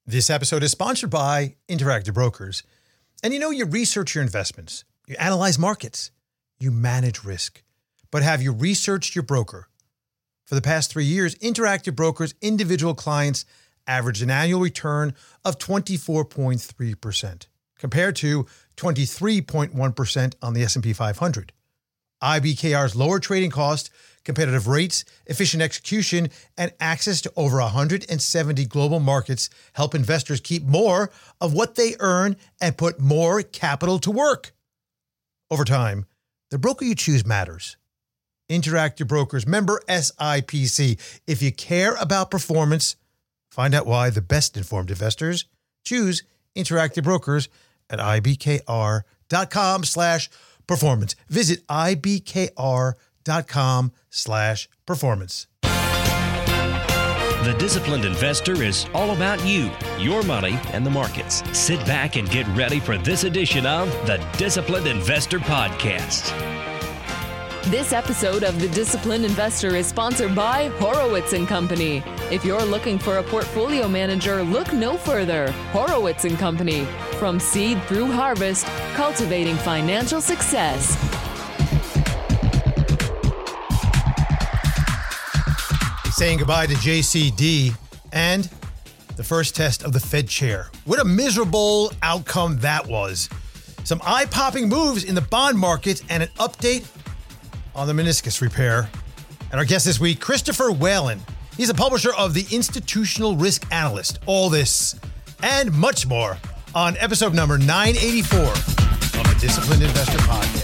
This episode is sponsored by Interactive Brokers. And you research your investments, you analyze markets, you manage risk. But have you researched your broker? For the past 3 years, Interactive Brokers' individual clients averaged an annual return of 24.3%, compared to 23.1% on the S&P 500. IBKR's lower trading cost, competitive rates, efficient execution, and access to over 170 global markets help investors keep more of what they earn and put more capital to work. Over time, the broker you choose matters. Interactive Brokers, member SIPC. If you care about performance, find out why the best informed investors choose Interactive Brokers at ibkr.com/performance. Visit ibkr.com/performance. The Disciplined Investor is all about you, your money, and the markets. Sit back and get ready for this edition of the Disciplined Investor Podcast. This episode of The Disciplined Investor is sponsored by Horowitz & Company. If you're looking for a portfolio manager, look no further. Horowitz & Company. From seed through harvest, cultivating financial success. Saying goodbye to JCD and the first test of the Fed chair. What a miserable outcome that was. Some eye-popping moves in the bond market and an update on the meniscus repair. And our guest this week, Christopher Whalen. He's a publisher of The Institutional Risk Analyst. All this and much more on episode number 984 of the Disciplined Investor Podcast.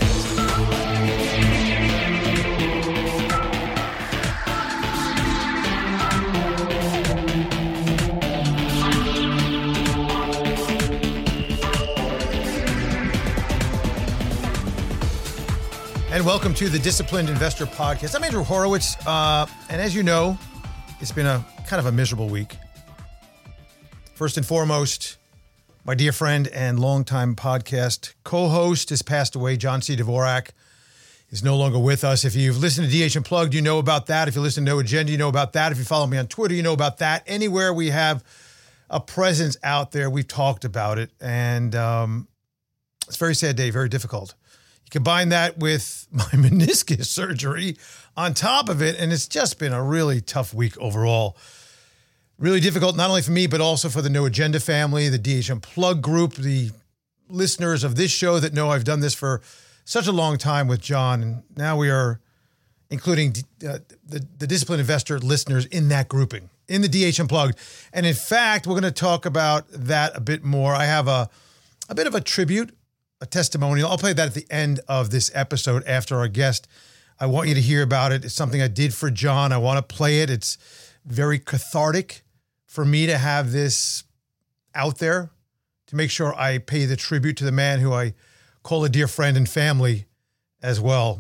And welcome to the Disciplined Investor Podcast. I'm Andrew Horowitz, and as you know, it's been a kind of a miserable week. First and foremost, my dear friend and longtime podcast co-host has passed away. John C. Dvorak is no longer with us. If you've listened to DH Unplugged, you know about that. If you listen to No Agenda, you know about that. If you follow me on Twitter, you know about that. Anywhere we have a presence out there, we've talked about it. And it's a very sad day, very difficult. Combine that with my meniscus surgery on top of it, and it's just been a really tough week overall. Really difficult, not only for me, but also for the No Agenda family, the DH Unplugged group, the listeners of this show that know I've done this for such a long time with John. And now we are including the Disciplined Investor listeners in that grouping, in the DH Unplugged. And in fact, we're going to talk about that a bit more. I have a bit of a tribute, a testimonial. I'll play that at the end of this episode after our guest. I want you to hear about it. It's something I did for John. I want to play it. It's very cathartic for me to have this out there, to make sure I pay the tribute to the man who I call a dear friend and family as well.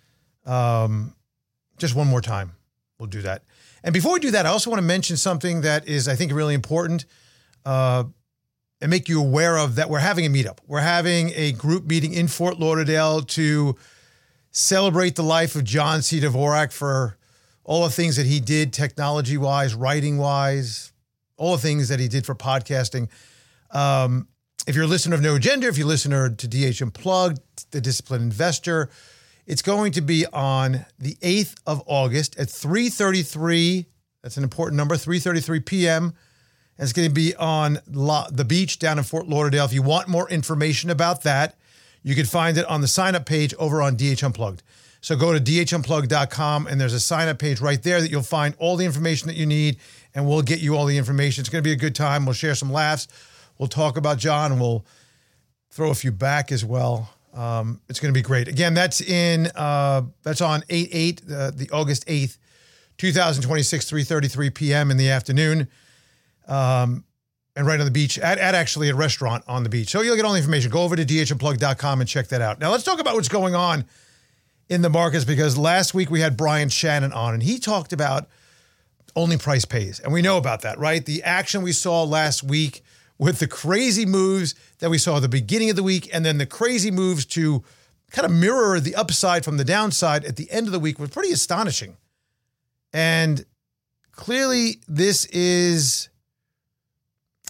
Just one more time, we'll do that. And before we do that, I also want to mention something that is, I think, really important, and make you aware of that. We're having a meetup. We're having a group meeting in Fort Lauderdale to celebrate the life of John C. Dvorak for all the things that he did technology-wise, writing-wise, all the things that he did for podcasting. If you're a listener of No Agenda, if you're a listener to DH Unplugged, The Disciplined Investor, it's going to be on the 8th of August at 3:33. That's an important number, 3:33 p.m., and it's going to be on the beach down in Fort Lauderdale. If you want more information about that, you can find it on the sign-up page over on DH Unplugged. So go to dhunplugged.com, and there's a sign-up page right there that you'll find all the information that you need, and we'll get you all the information. It's going to be a good time. We'll share some laughs. We'll talk about John, and we'll throw a few back as well. It's going to be great. Again, that's on 8/8, the August 8th, 2026, 3:33 p.m. in the afternoon. And right on the beach at actually a restaurant on the beach. So you'll get all the information. Go over to dhunplugged.com and check that out. Now let's talk about what's going on in the markets, because last week we had Brian Shannon on, and he talked about only price pays. And we know about that, right? The action we saw last week with the crazy moves that we saw at the beginning of the week, and then the crazy moves to kind of mirror the upside from the downside at the end of the week was pretty astonishing. And clearly this is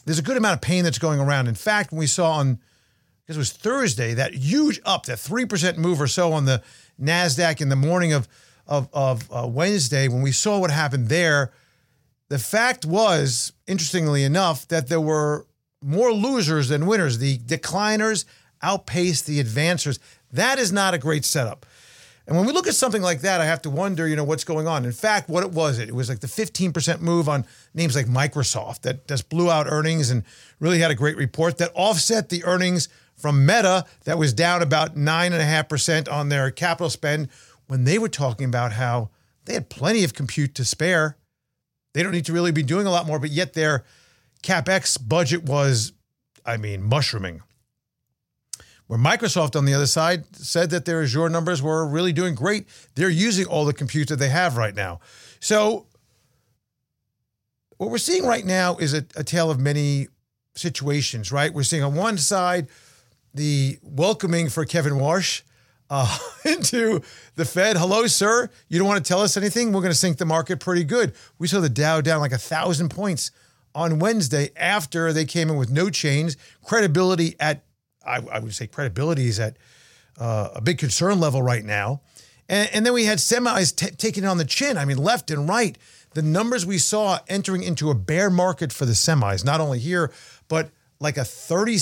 there's a good amount of pain that's going around. In fact, when we saw on, because it was Thursday, that huge up, that 3% move or so on the NASDAQ in the morning of Wednesday, when we saw what happened there, the fact was, interestingly enough, that there were more losers than winners. The decliners outpaced the advancers. That is not a great setup. And when we look at something like that, I have to wonder, what's going on. In fact, what it was like the 15% move on names like Microsoft that just blew out earnings and really had a great report that offset the earnings from Meta that was down about 9.5% on their capital spend when they were talking about how they had plenty of compute to spare. They don't need to really be doing a lot more, but yet their CapEx budget was, mushrooming. Where Microsoft, on the other side, said that their Azure numbers were really doing great. They're using all the compute that they have right now. So what we're seeing right now is a tale of many situations, right? We're seeing on one side the welcoming for Kevin Warsh into the Fed. Hello, sir. You don't want to tell us anything? We're going to sink the market pretty good. We saw the Dow down like 1,000 points on Wednesday after they came in with no change. Credibility at, I would say credibility is at a big concern level right now. And then we had semis taking it on the chin. Left and right. The numbers we saw entering into a bear market for the semis, not only here, but like a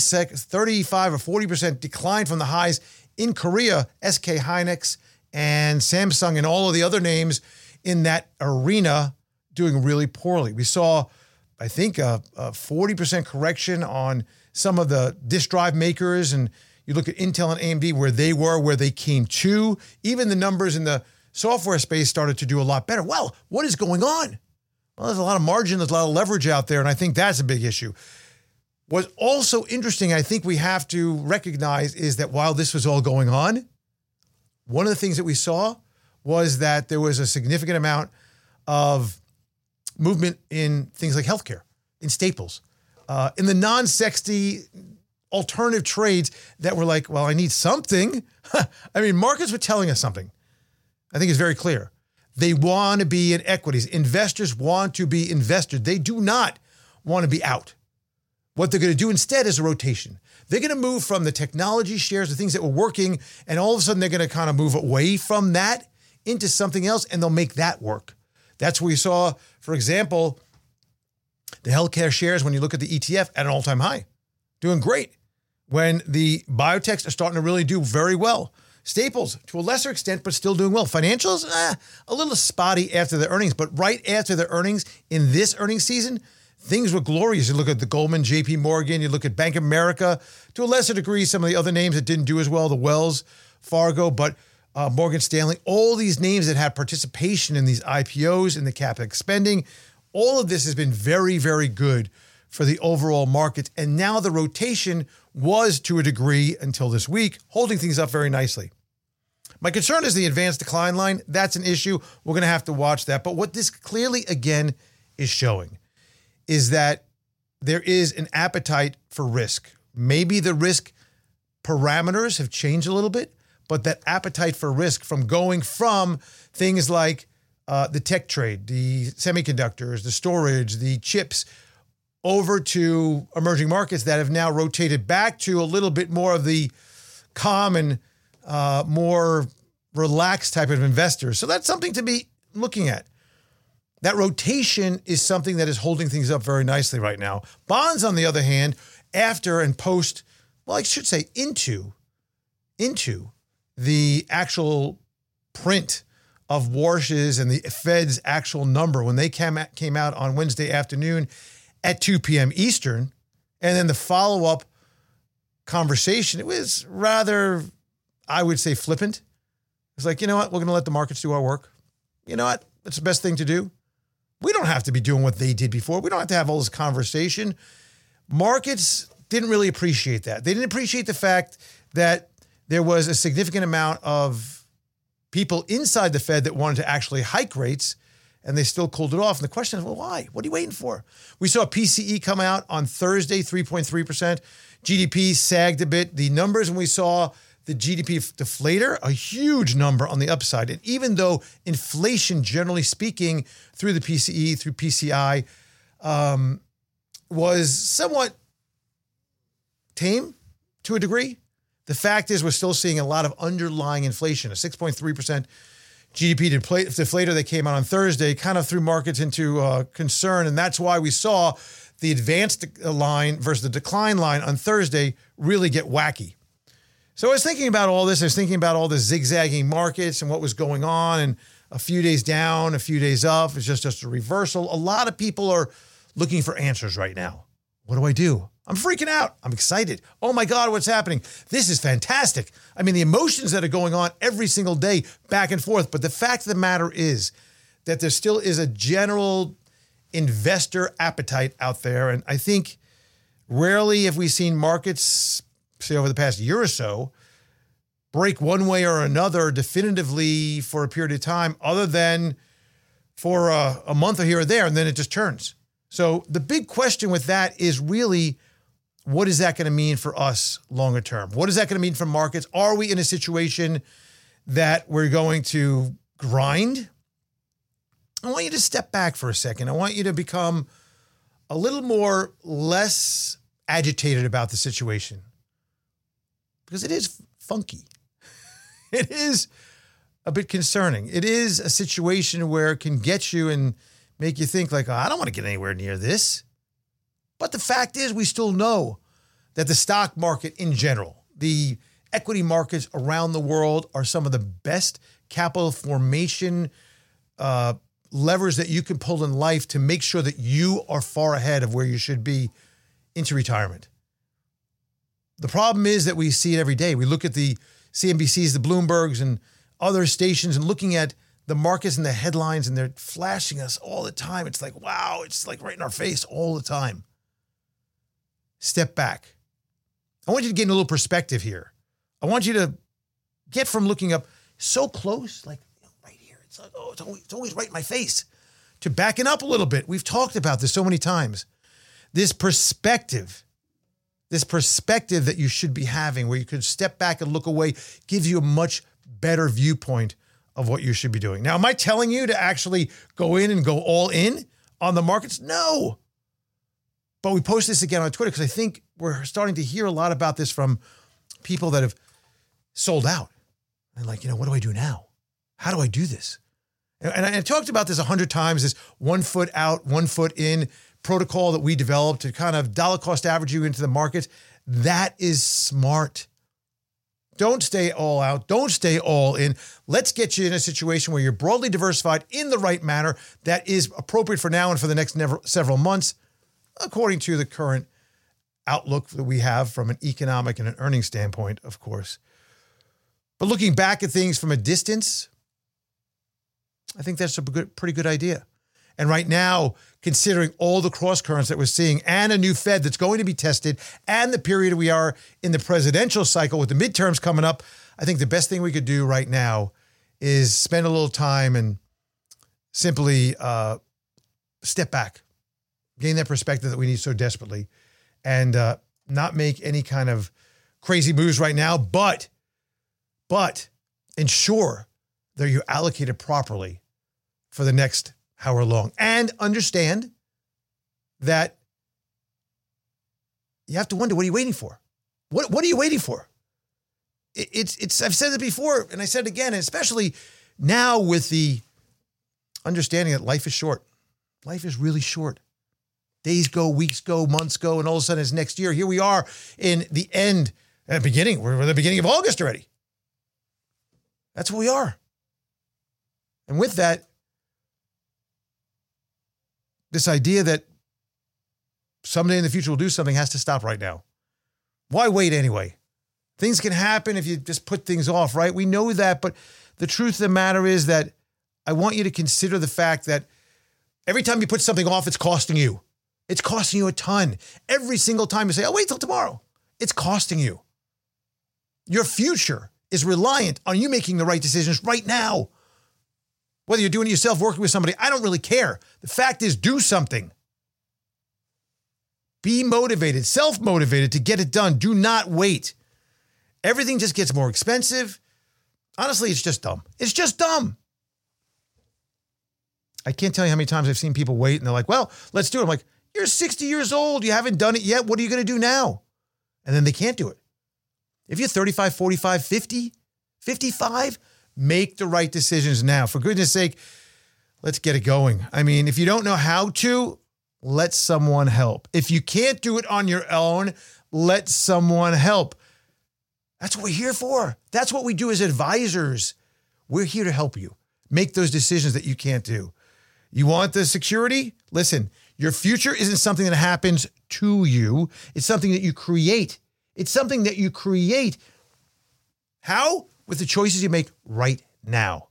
35 or 40% decline from the highs in Korea, SK Hynix and Samsung and all of the other names in that arena doing really poorly. We saw, I think, a 40% correction on some of the disk drive makers, and you look at Intel and AMD where they came to. Even the numbers in the software space started to do a lot better. Well, what is going on? Well, there's a lot of margin, there's a lot of leverage out there, and I think that's a big issue. What's also interesting, I think we have to recognize, is that while this was all going on, one of the things that we saw was that there was a significant amount of movement in things like healthcare, in staples, in the non-sexy alternative trades that were like, well, I need something. Markets were telling us something. I think it's very clear. They want to be in equities. Investors want to be invested. They do not want to be out. What they're going to do instead is a rotation. They're going to move from the technology shares, the things that were working, and all of a sudden they're going to kind of move away from that into something else, and they'll make that work. That's where you saw, for example, the healthcare shares, when you look at the ETF, at an all-time high, doing great. When the biotechs are starting to really do very well. Staples, to a lesser extent, but still doing well. Financials, a little spotty after the earnings, but right after the earnings in this earnings season, things were glorious. You look at the Goldman, JP Morgan, you look at Bank of America, to a lesser degree, some of the other names that didn't do as well, the Wells Fargo, but Morgan Stanley, all these names that had participation in these IPOs and the CapEx spending, all of this has been very, very good for the overall market. And now the rotation was, to a degree, until this week, holding things up very nicely. My concern is the advanced decline line. That's an issue. We're going to have to watch that. But what this clearly, again, is showing is that there is an appetite for risk. Maybe the risk parameters have changed a little bit, but that appetite for risk from going from things like the tech trade, the semiconductors, the storage, the chips, over to emerging markets that have now rotated back to a little bit more of the calm and more relaxed type of investors. So that's something to be looking at. That rotation is something that is holding things up very nicely right now. Bonds, on the other hand, after and post, well, I should say into the actual print of Warsh's and the Fed's actual number when they came out on Wednesday afternoon at 2 p.m. Eastern, and then the follow-up conversation, it was rather, I would say, flippant. It's like, you know what? We're going to let the markets do our work. You know what? That's the best thing to do. We don't have to be doing what they did before. We don't have to have all this conversation. Markets didn't really appreciate that. They didn't appreciate the fact that there was a significant amount of people inside the Fed that wanted to actually hike rates, and they still cooled it off. And the question is, well, why? What are you waiting for? We saw PCE come out on Thursday, 3.3%. GDP sagged a bit. The numbers when we saw the GDP deflator, a huge number on the upside. And even though inflation, generally speaking, through the PCE, through PCI, was somewhat tame to a degree. The fact is we're still seeing a lot of underlying inflation. A 6.3% GDP deflator that came out on Thursday kind of threw markets into concern, and that's why we saw the advanced line versus the decline line on Thursday really get wacky. So I was thinking about all this. I was thinking about all the zigzagging markets and what was going on, and a few days down, a few days up. It's just a reversal. A lot of people are looking for answers right now. What do I do? I'm freaking out. I'm excited. Oh my God, what's happening? This is fantastic. I mean, the emotions that are going on every single day, back and forth. But the fact of the matter is that there still is a general investor appetite out there. And I think rarely have we seen markets, say over the past year or so, break one way or another definitively for a period of time, other than for a month or here or there, and then it just turns. So the big question with that is really, what is that going to mean for us longer term? What is that going to mean for markets? Are we in a situation that we're going to grind? I want you to step back for a second. I want you to become a little more less agitated about the situation, because it is funky. It is a bit concerning. It is a situation where it can get you and make you think like, oh, I don't want to get anywhere near this. But the fact is, we still know that the stock market in general, the equity markets around the world, are some of the best capital formation levers that you can pull in life to make sure that you are far ahead of where you should be into retirement. The problem is that we see it every day. We look at the CNBCs, the Bloombergs, and other stations, and looking at the markets and the headlines, and they're flashing us all the time. It's like, wow, it's like right in our face all the time. Step back. I want you to get in a little perspective here. I want you to get from looking up so close, like right here. It's like, oh, it's always right in my face, to backing up a little bit. We've talked about this so many times. This perspective that you should be having, where you could step back and look away, gives you a much better viewpoint of what you should be doing. Now, am I telling you to actually go in and go all in on the markets? No. But we post this again on Twitter because I think we're starting to hear a lot about this from people that have sold out. And like, what do I do now? How do I do this? And I talked about this 100 times, this 1 foot out, 1 foot in protocol that we developed to kind of dollar cost average you into the markets. That is smart. Don't stay all out. Don't stay all in. Let's get you in a situation where you're broadly diversified in the right manner that is appropriate for now and for the next several months, according to the current outlook that we have from an economic and an earnings standpoint, of course. But looking back at things from a distance, I think that's a pretty good idea. And right now, considering all the cross currents that we're seeing and a new Fed that's going to be tested and the period we are in the presidential cycle with the midterms coming up, I think the best thing we could do right now is spend a little time and simply step back, gain that perspective that we need so desperately, and not make any kind of crazy moves right now, but ensure that you're allocated properly for the next however long. And understand that you have to wonder, what are you waiting for? What are you waiting for? It's I've said it before, and I said it again, and especially now with the understanding that life is short. Life is really short. Days go, weeks go, months go, and all of a sudden it's next year. Here we are in the end, at the beginning. We're at the beginning of August already. That's where we are. And with that, this idea that someday in the future we'll do something has to stop right now. Why wait anyway? Things can happen if you just put things off, right? We know that, but the truth of the matter is that I want you to consider the fact that every time you put something off, it's costing you. It's costing you a ton. Every single time you say, I'll wait till tomorrow, it's costing you. Your future is reliant on you making the right decisions right now. Whether you're doing it yourself, working with somebody, I don't really care. The fact is, do something. Be motivated, self-motivated to get it done. Do not wait. Everything just gets more expensive. Honestly, it's just dumb. It's just dumb. I can't tell you how many times I've seen people wait and they're like, well, let's do it. I'm like, You're 60 years old. You haven't done it yet. What are you going to do now? And then they can't do it. If you're 35, 45, 50, 55, make the right decisions now. For goodness sake, let's get it going. I mean, if you don't know how to, let someone help. If you can't do it on your own, let someone help. That's what we're here for. That's what we do as advisors. We're here to help you make those decisions that you can't do. You want the security? Listen, your future isn't something that happens to you. It's something that you create. It's something that you create. How? With the choices you make right now.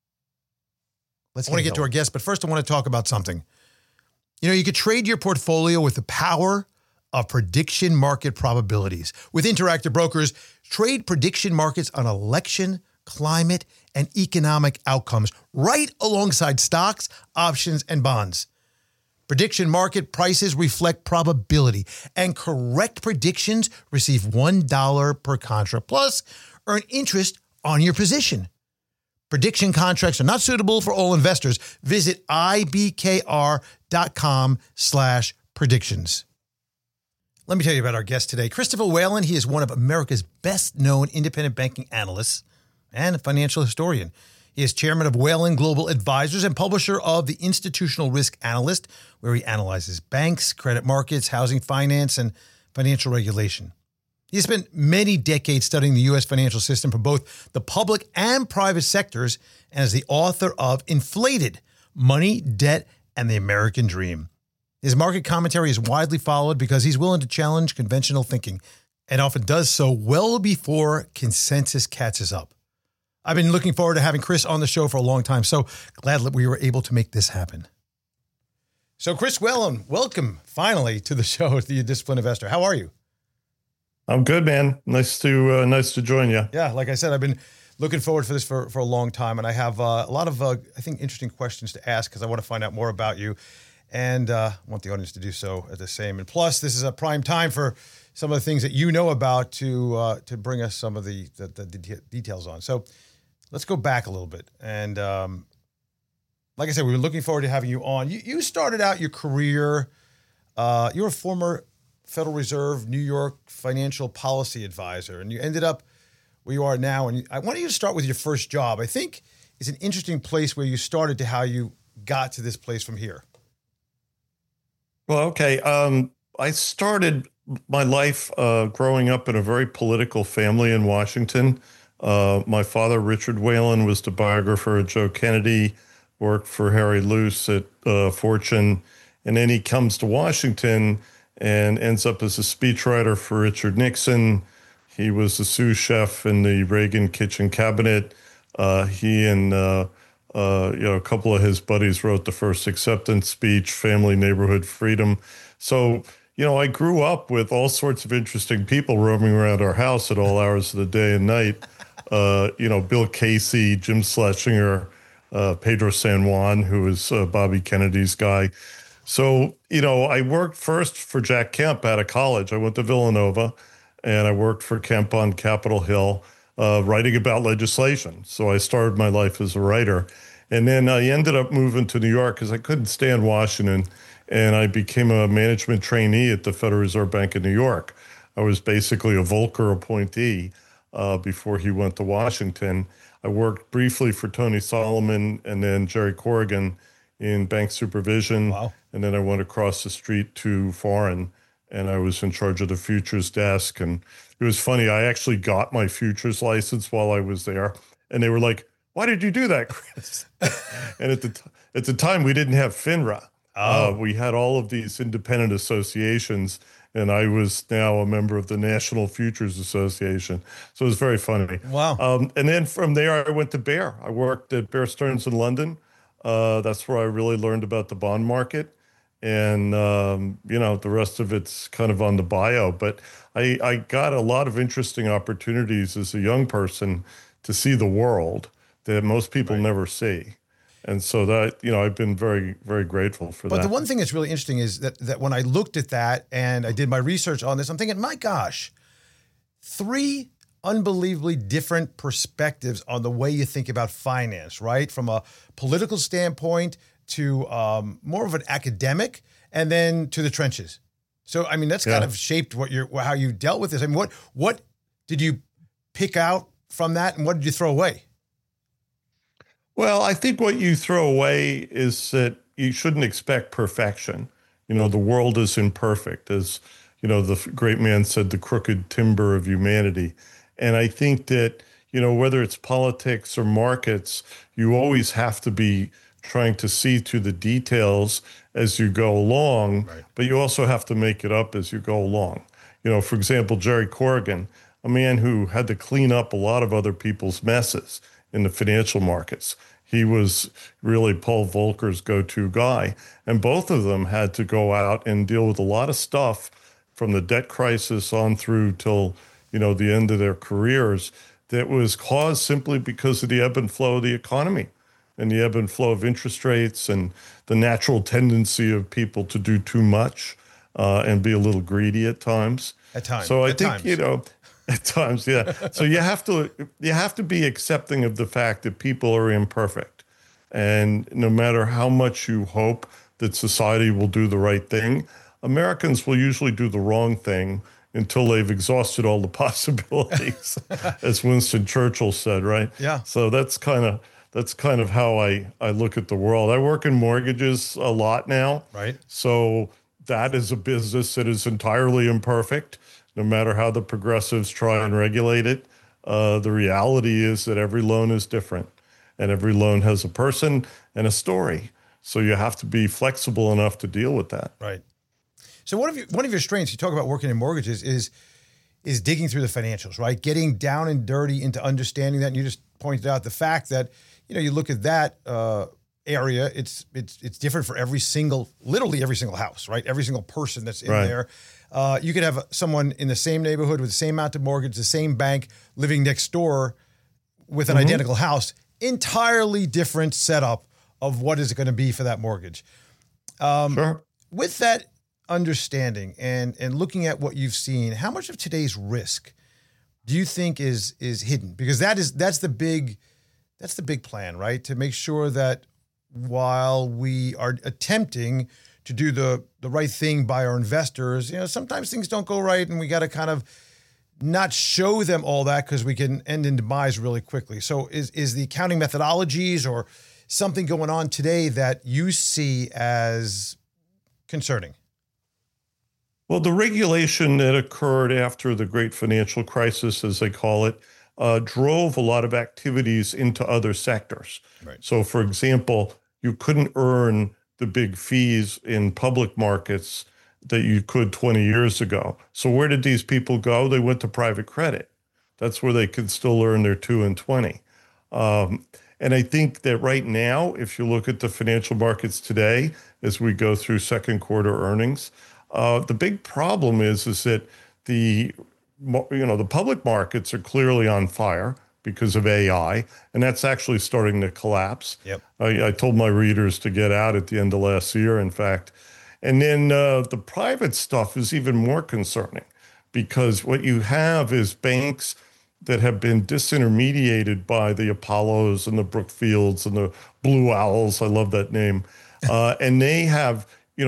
I want to get to our guest, but first I want to talk about something. You know, you could trade your portfolio with the power of prediction market probabilities. With Interactive Brokers, trade prediction markets on election, climate, and economic outcomes right alongside stocks, options, and bonds. Prediction market prices reflect probability, and correct predictions receive $1 per contract, plus earn interest on your position. Prediction contracts are not suitable for all investors. Visit ibkr.com/predictions. Let me tell you about our guest today, Christopher Whalen. He is one of America's best-known independent banking analysts and a financial historian. He is chairman of Whalen Global Advisors and publisher of The Institutional Risk Analyst, where he analyzes banks, credit markets, housing finance, and financial regulation. He has spent many decades studying the U.S. financial system from both the public and private sectors, and is the author of Inflated: Money, Debt, and the American Dream. His market commentary is widely followed because he's willing to challenge conventional thinking, and often does so well before consensus catches up. I've been looking forward to having Chris on the show for a long time, so glad that we were able to make this happen. So Chris Whalen, welcome finally to the show, The Disciplined Investor. How are you? I'm good, man. Nice to join you. Yeah, like I said, I've been looking forward for this for a long time, and I have a lot of, I think, interesting questions to ask because I want to find out more about you, and I want the audience to do so at the same. And plus, this is a prime time for some of the things that you know about to bring us some of the details on. So let's go back a little bit. And like I said, we were looking forward to having you on. You started out your career, you're a former Federal Reserve New York financial policy advisor, and you ended up where you are now. And I want you to start with your first job. I think it's an interesting place where you started to how you got to this place from here. Well, okay. I started my life growing up in a very political family in Washington. My father, Richard Whalen, was the biographer of Joe Kennedy, worked for Harry Luce at Fortune, and then he comes to Washington and ends up as a speechwriter for Richard Nixon. He was the sous chef in the Reagan kitchen cabinet. He and a couple of his buddies wrote the first acceptance speech, Family, Neighborhood, Freedom. So, I grew up with all sorts of interesting people roaming around our house at all hours of the day and night. Bill Casey, Jim Schlesinger, Pedro San Juan, who was Bobby Kennedy's guy. So, I worked first for Jack Kemp out of college. I went to Villanova, and I worked for Kemp on Capitol Hill, writing about legislation. So I started my life as a writer. And then I ended up moving to New York because I couldn't stand Washington, and I became a management trainee at the Federal Reserve Bank of New York. I was basically a Volcker appointee before he went to Washington. I worked briefly for Tony Solomon and then Jerry Corrigan in bank supervision. Wow. And then I went across the street to foreign, and I was in charge of the futures desk. And it was funny, I actually got my futures license while I was there. And they were like, "Why did you do that, Chris?" And at the time, we didn't have FINRA. We had all of these independent associations, and I was now a member of the National Futures Association. So it was very funny. Wow. And then from there, I went to Bear. I worked at Bear Stearns in London. That's where I really learned about the bond market. And, the rest of it's kind of on the bio. But I got a lot of interesting opportunities as a young person to see the world that most people never see. And so that, I've been very, very grateful for that. But the one thing that's really interesting is that when I looked at that and I did my research on this, I'm thinking, my gosh, 3 unbelievably different perspectives on the way you think about finance, right? From a political standpoint to more of an academic, and then to the trenches. So, I mean, that's kind of shaped how you dealt with this. I mean, what did you pick out from that, and what did you throw away? Well, I think what you throw away is that you shouldn't expect perfection. The world is imperfect, as, the great man said, the crooked timber of humanity. And I think that, whether it's politics or markets, you always have to be trying to see through the details as you go along, but you also have to make it up as you go along. For example, Jerry Corrigan, a man who had to clean up a lot of other people's messes in the financial markets. He was really Paul Volcker's go-to guy. And both of them had to go out and deal with a lot of stuff from the debt crisis on through till, the end of their careers that was caused simply because of the ebb and flow of the economy and the ebb and flow of interest rates and the natural tendency of people to do too much and be a little greedy at times. At times. So I think, at times, yeah. So you have to be accepting of the fact that people are imperfect. And no matter how much you hope that society will do the right thing, Americans will usually do the wrong thing until they've exhausted all the possibilities, as Winston Churchill said, right? Yeah. So that's kind of how I look at the world. I work in mortgages a lot now. Right. So that is a business that is entirely imperfect, no matter how the progressives try and regulate it. The reality is that every loan is different, and every loan has a person and a story. So you have to be flexible enough to deal with that. Right. So one of your strengths, you talk about working in mortgages, is digging through the financials, right? Getting down and dirty into understanding that. And you just pointed out the fact that, you look at that area, it's different for literally every single house, right? Every single person that's in there. You could have someone in the same neighborhood with the same amount of mortgage, the same bank, living next door with an identical house. Entirely different setup of what is it going to be for that mortgage. Sure. With that understanding and looking at what you've seen, how much of today's risk do you think is hidden? Because that's the big plan, right? To make sure that while we are attempting to do the right thing by our investors, sometimes things don't go right, and we got to kind of not show them all that because we can end in demise really quickly. So is the accounting methodologies or something going on today that you see as concerning? Well, the regulation that occurred after the great financial crisis, as they call it, drove a lot of activities into other sectors. Right. So, for example, you couldn't earn the big fees in public markets that you could 20 years ago. So where did these people go? They went to private credit. That's where they could still earn their 2 and 20. And I think that right now, if you look at the financial markets today, as we go through second quarter earnings, the big problem is that the public markets are clearly on fire because of AI, and that's actually starting to collapse. Yep. I told my readers to get out at the end of last year, in fact. And then the private stuff is even more concerning because what you have is banks that have been disintermediated by the Apollos and the Brookfields and the Blue Owls. I love that name. And they have,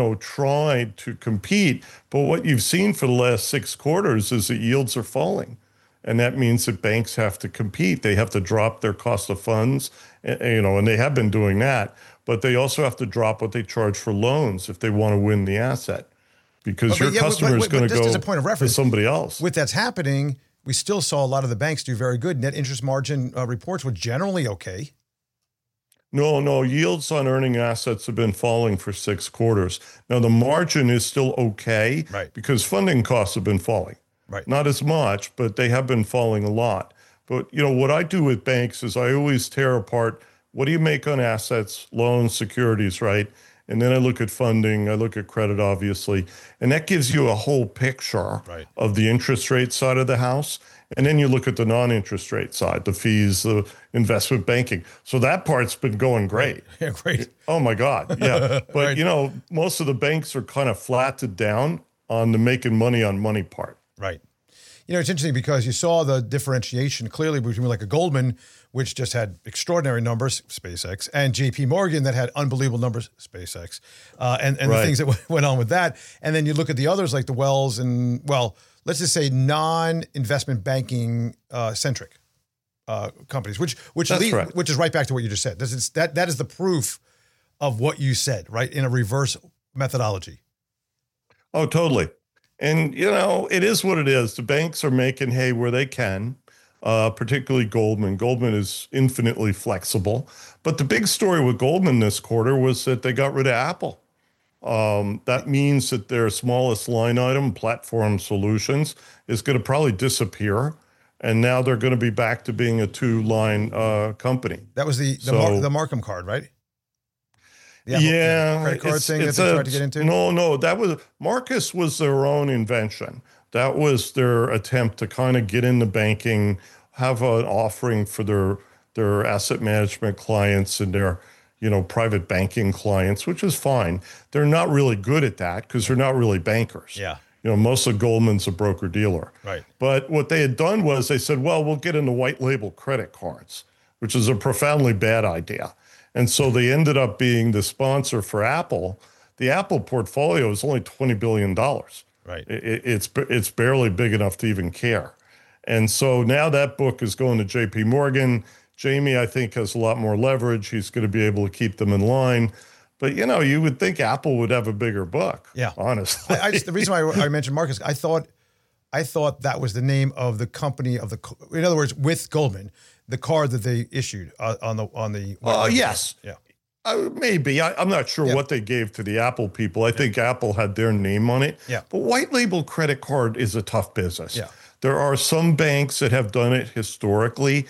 tried to compete. But what you've seen for the last 6 quarters is that yields are falling. And that means that banks have to compete. They have to drop their cost of funds, and they have been doing that. But they also have to drop what they charge for loans if they want to win the asset, because your customer is going to go as a point of reference, to somebody else. With that's happening, we still saw a lot of the banks do very good. Net interest margin reports were generally okay. No, yields on earning assets have been falling for 6 quarters. Now, the margin is still okay, right, because funding costs have been falling. Right. Not as much, but they have been falling a lot. But, what I do with banks is I always tear apart, what do you make on assets, loans, securities, right? And then I look at funding, I look at credit, obviously. And that gives you a whole picture of the interest rate side of the house. And then you look at the non-interest rate side, the fees, the investment banking. So that part's been going great. Yeah, great. Oh, my God. Yeah. But, most of the banks are kind of flatted down on the making money on money part. Right. it's interesting because you saw the differentiation clearly between like a Goldman, which just had extraordinary numbers, SpaceX, and JP Morgan that had unbelievable numbers, SpaceX, and the things that went on with that. And then you look at the others like the Wells and, well, let's just say non-investment banking centric companies, which is right back to what you just said. That is the proof of what you said, right? In a reverse methodology. Oh, totally. And, it is what it is. The banks are making hay where they can, particularly Goldman. Goldman is infinitely flexible. But the big story with Goldman this quarter was that they got rid of Apple. That means that their smallest line item, Platform Solutions, is going to probably disappear. And now they're going to be back to being a two-line company. That was the Markham card, right? Credit card thing that they tried to get into? No, that was Marcus was their own invention. That was their attempt to kind of get into banking, have an offering for their asset management clients and their private banking clients, which is fine. They're not really good at that because they're not really bankers. Yeah. Most of Goldman's a broker dealer. Right. But what they had done was they said, well, we'll get into white label credit cards, which is a profoundly bad idea. And so they ended up being the sponsor for Apple. The Apple portfolio is only $20 billion. Right. It's barely big enough to even care. And so now that book is going to JP Morgan. Jamie, I think, has a lot more leverage. He's going to be able to keep them in line. But, you would think Apple would have a bigger book. Yeah. Honestly. The reason why I mentioned Marcus, I thought that was the name of the company in other words, with Goldman, the card that they issued on the. Yes. Yeah. Maybe. I'm not sure what they gave to the Apple people. I think Apple had their name on it. Yeah. But white label credit card is a tough business. Yeah. There are some banks that have done it historically.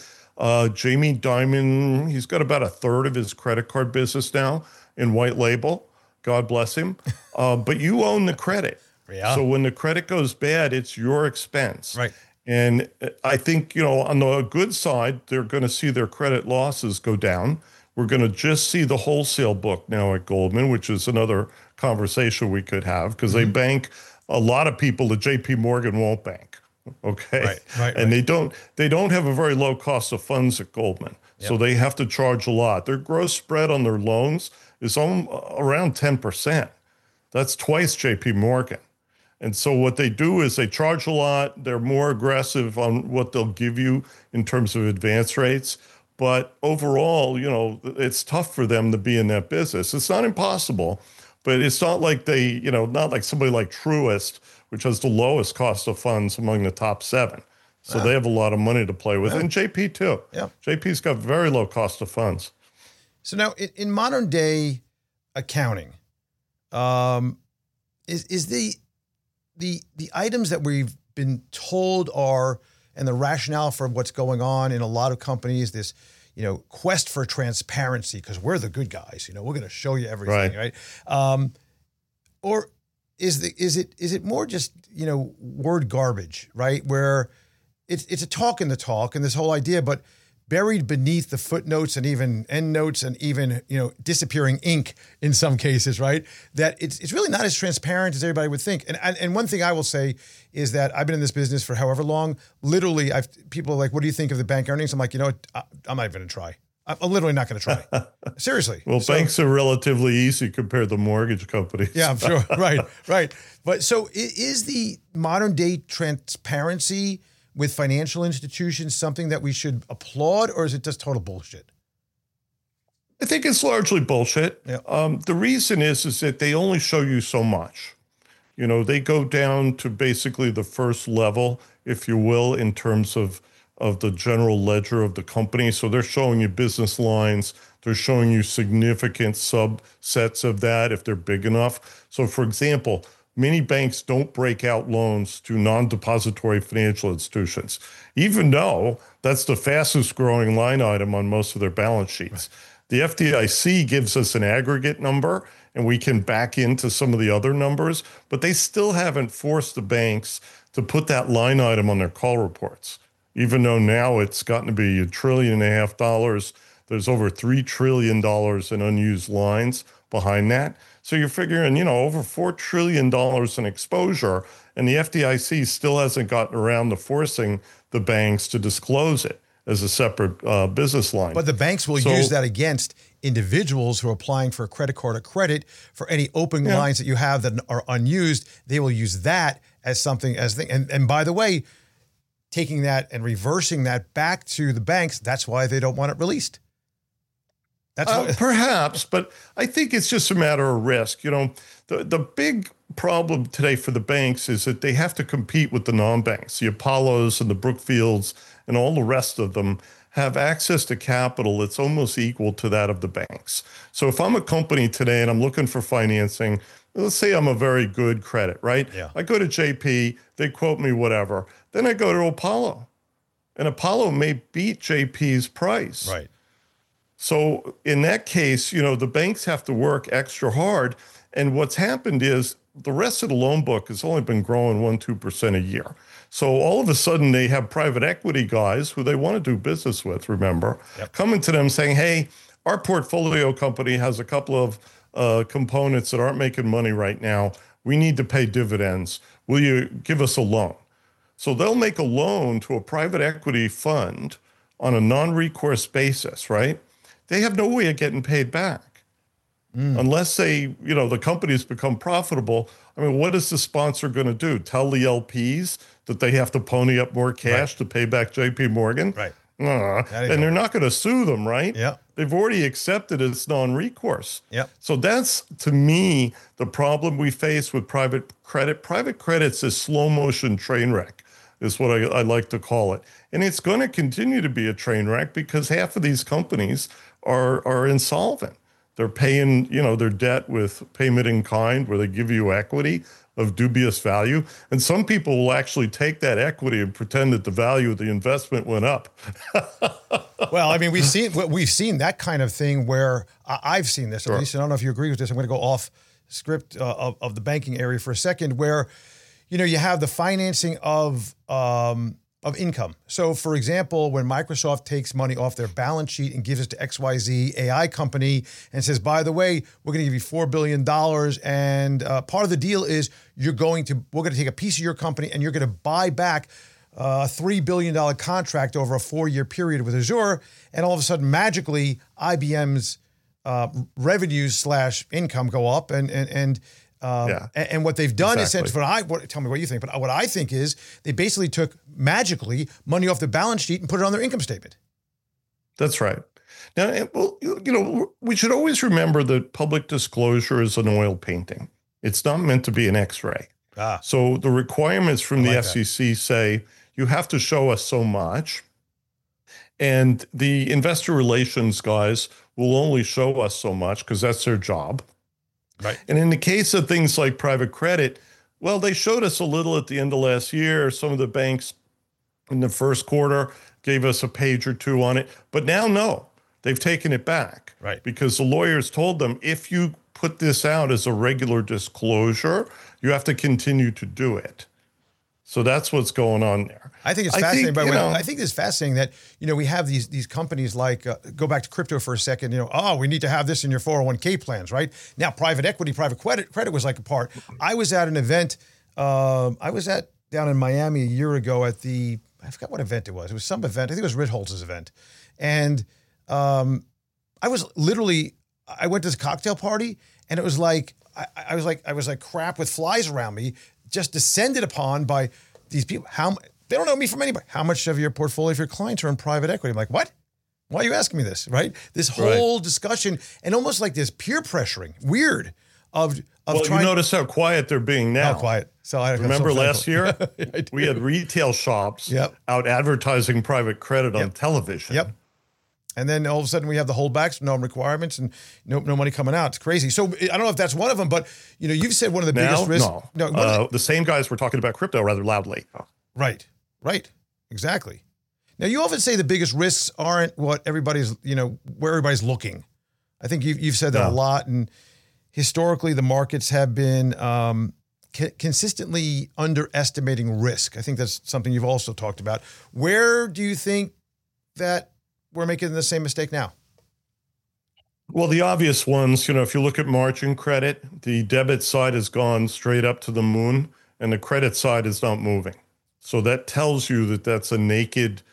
Jamie Dimon, he's got about a third of his credit card business now in white label. God bless him. But you own the credit. Yeah. So when the credit goes bad, it's your expense. Right. And I think, on the good side, they're going to see their credit losses go down. We're going to just see the wholesale book now at Goldman, which is another conversation we could have because they bank a lot of people that JP Morgan won't bank. Okay. Right. And they don't have a very low cost of funds at Goldman. Yep. So they have to charge a lot. Their gross spread on their loans is around 10%. That's twice JP Morgan. And so what they do is they charge a lot. They're more aggressive on what they'll give you in terms of advance rates. But overall, it's tough for them to be in that business. It's not impossible, but it's not like not like somebody like Truist, which has the lowest cost of funds among the top 7. So they have a lot of money to play with. And JP too. Yeah. JP's got very low cost of funds. So now in modern day accounting, is the items that we've been told are, and the rationale for what's going on in a lot of companies, this, quest for transparency because we're the good guys, we're going to show you everything, right? Or is it more just, word garbage, right? Where it's a talk in the talk and this whole idea, but buried beneath the footnotes and even endnotes and even, disappearing ink in some cases, right? That it's really not as transparent as everybody would think. And one thing I will say is that I've been in this business for however long. Literally, people are like, what do you think of the bank earnings? I'm like, I'm not even going to try. I'm literally not going to try. Seriously. Well, banks are relatively easy compared to mortgage companies. Yeah, I'm sure. Right. But so is the modern day transparency with financial institutions something that we should applaud, or is it just total bullshit? I think it's largely bullshit. Yeah. The reason is that they only show you so much. They go down to basically the first level, if you will, in terms of the general ledger of the company. So they're showing you business lines. They're showing you significant subsets of that if they're big enough. So, for example, many banks don't break out loans to non-depository financial institutions, even though that's the fastest growing line item on most of their balance sheets. Right. The FDIC gives us an aggregate number, and we can back into some of the other numbers, but they still haven't forced the banks to put that line item on their call reports, even though now it's gotten to be $1.5 trillion. There's over $3 trillion in unused lines behind that. So you're figuring, over $4 trillion in exposure, and the FDIC still hasn't gotten around to forcing the banks to disclose it as a separate business line. But the banks will use that against individuals who are applying for a credit card or credit for any open lines that you have that are unused. They will use that as something and by the way, taking that and reversing that back to the banks. That's why they don't want it released. That's perhaps, but I think it's just a matter of risk. The big problem today for the banks is that they have to compete with the non-banks. The Apollos and the Brookfields and all the rest of them have access to capital that's almost equal to that of the banks. So if I'm a company today and I'm looking for financing, let's say I'm a very good credit, right? Yeah. I go to JP, they quote me whatever. Then I go to Apollo, and Apollo may beat JP's price. right. So in that case, the banks have to work extra hard. And what's happened is the rest of the loan book has only been growing 1-2% a year. So all of a sudden they have private equity guys who they want to do business with, remember, coming to them saying, hey, our portfolio company has a couple of components that aren't making money right now. We need to pay dividends. Will you give us a loan? So they'll make a loan to a private equity fund on a non-recourse basis, right? They have no way of getting paid back unless the companies become profitable. I mean, what is the sponsor going to do? Tell the LPs that they have to pony up more cash to pay back JP Morgan? Right. And they're not going to sue them, right? Yeah. They've already accepted it's non-recourse. Yeah. So that's, to me, the problem we face with private credit. Private credit's a slow motion train wreck, is what I like to call it. And it's going to continue to be a train wreck because half of these companies are insolvent. They're paying, their debt with payment in kind, where they give you equity of dubious value. And some people will actually take that equity and pretend that the value of the investment went up. Well, I mean, we've seen that kind of thing where I've seen this. At least I don't know if you agree with this. I'm going to go off script of the banking area for a second, where you have the financing of income. So, for example, when Microsoft takes money off their balance sheet and gives it to XYZ AI company and says, by the way, we're going to give you $4 billion. And part of the deal is we're going to take a piece of your company and you're going to buy back a $3 billion contract over a 4-year period with Azure. And all of a sudden, magically, IBM's revenues / income go up and what they've done essentially, tell me what you think, but what I think is they basically took magically money off the balance sheet and put it on their income statement. That's right. Now, we should always remember that public disclosure is an oil painting. It's not meant to be an X-ray. So the requirements from the FCC say you have to show us so much, and the investor relations guys will only show us so much because that's their job. Right. And in the case of things like private credit, well, they showed us a little at the end of last year. Some of the banks in the first quarter gave us a page or two on it. But now, no, they've taken it back. Right. Because the lawyers told them, if you put this out as a regular disclosure, you have to continue to do it. So that's what's going on there. I think it's fascinating. I think it's fascinating that, we have these companies like, go back to crypto for a second, we need to have this in your 401k plans, right? Now, private equity, private credit was like a part. I was at an event, down in Miami a year ago at I forgot what event it was. It was some event. I think it was Ritholtz's event. And I went to this cocktail party and it was like, I was like crap with flies around me, just descended upon by these people. They don't know me from anybody. How much of your portfolio of your clients are in private equity? I'm like, what? Why are you asking me this? Right? This whole discussion and almost like this peer pressuring, weird of trying. You notice how quiet they're being now. How quiet. So I remember last year we had retail shops out advertising private credit on television. Yep. And then all of a sudden we have the holdbacks, no requirements, and no money coming out. It's crazy. So I don't know if that's one of them, but you've said one of the biggest risks. The same guys were talking about crypto rather loudly. Right. Exactly. Now you often say the biggest risks aren't what everybody's, where everybody's looking. I think you've said that a lot, and historically the markets have been consistently underestimating risk. I think that's something you've also talked about. Where do you think that we're making the same mistake now? Well, the obvious ones, if you look at margin credit, the debit side has gone straight up to the moon and the credit side is not moving. So that tells you that that's a naked,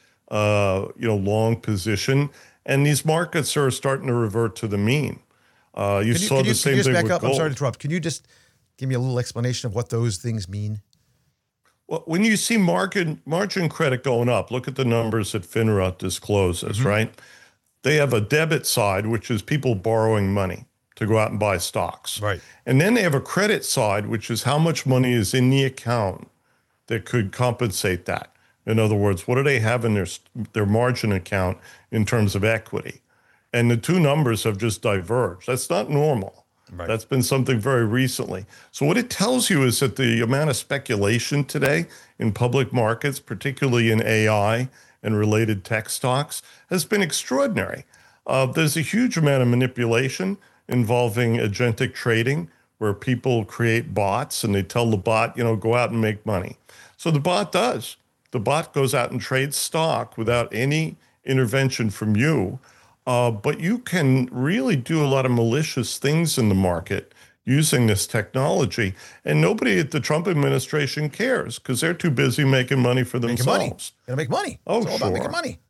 long position. And these markets are starting to revert to the mean. You saw the same thing with gold. I'm sorry to interrupt. Can you just give me a little explanation of what those things mean? Well, when you see margin credit going up, look at the numbers that FINRA discloses, right? They have a debit side, which is people borrowing money to go out and buy stocks. Right. And then they have a credit side, which is how much money is in the account that could compensate that. In other words, what do they have in their margin account in terms of equity? And the two numbers have just diverged. That's not normal. Right. That's been something very recently. So what it tells you is that the amount of speculation today in public markets, particularly in AI and related tech stocks, has been extraordinary. There's a huge amount of manipulation involving agentic trading, where people create bots and they tell the bot, go out and make money. So the bot does. The bot goes out and trades stock without any intervention from you. But you can really do a lot of malicious things in the market using this technology. And nobody at the Trump administration cares because they're too busy making money for themselves. Got to make money. Oh, it's all about making money.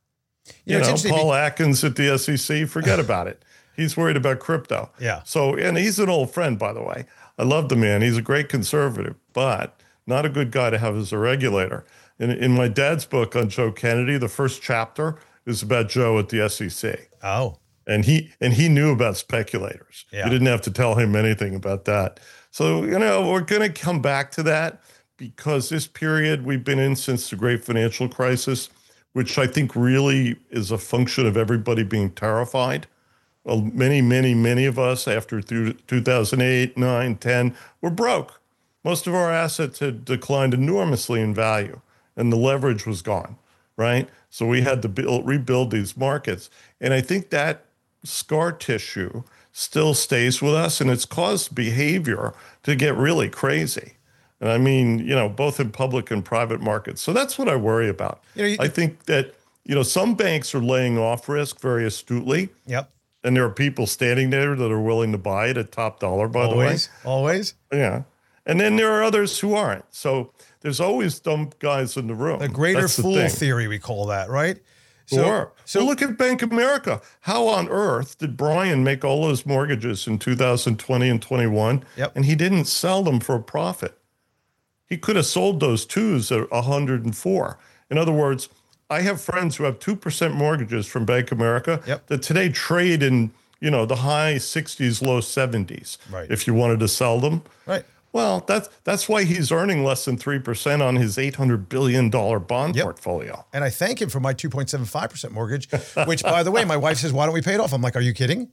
Paul Atkins at the SEC, forget about it. He's worried about crypto. Yeah. So, and he's an old friend, by the way. I love the man. He's a great conservative, but not a good guy to have as a regulator. In my dad's book on Joe Kennedy, the first chapter is about Joe at the SEC. Oh. And he knew about speculators. Yeah. You didn't have to tell him anything about that. So, we're going to come back to that because this period we've been in since the great financial crisis, which I think really is a function of everybody being terrified. Well, many of us after 2008, 9, 10 were broke. Most of our assets had declined enormously in value and the leverage was gone, right? So we had to rebuild these markets. And I think that scar tissue still stays with us and it's caused behavior to get really crazy. And I mean, both in public and private markets. So that's what I worry about. I think that, some banks are laying off risk very astutely. Yep. And there are people standing there that are willing to buy it at top dollar, by the way. Always. Yeah. And then there are others who aren't. So there's always dumb guys in the room. The greater fool theory, we call that, right? So look at Bank of America. How on earth did Brian make all those mortgages in 2020 and 21? Yep. And he didn't sell them for a profit. He could have sold those twos at 104. In other words, I have friends who have 2% mortgages from Bank of America that today trade in, the high 60s, low 70s. Right. If you wanted to sell them. Right. Well, that's why he's earning less than 3% on his $800 billion bond portfolio. And I thank him for my 2.75% mortgage, which, by the way, my wife says, why don't we pay it off? I'm like, are you kidding?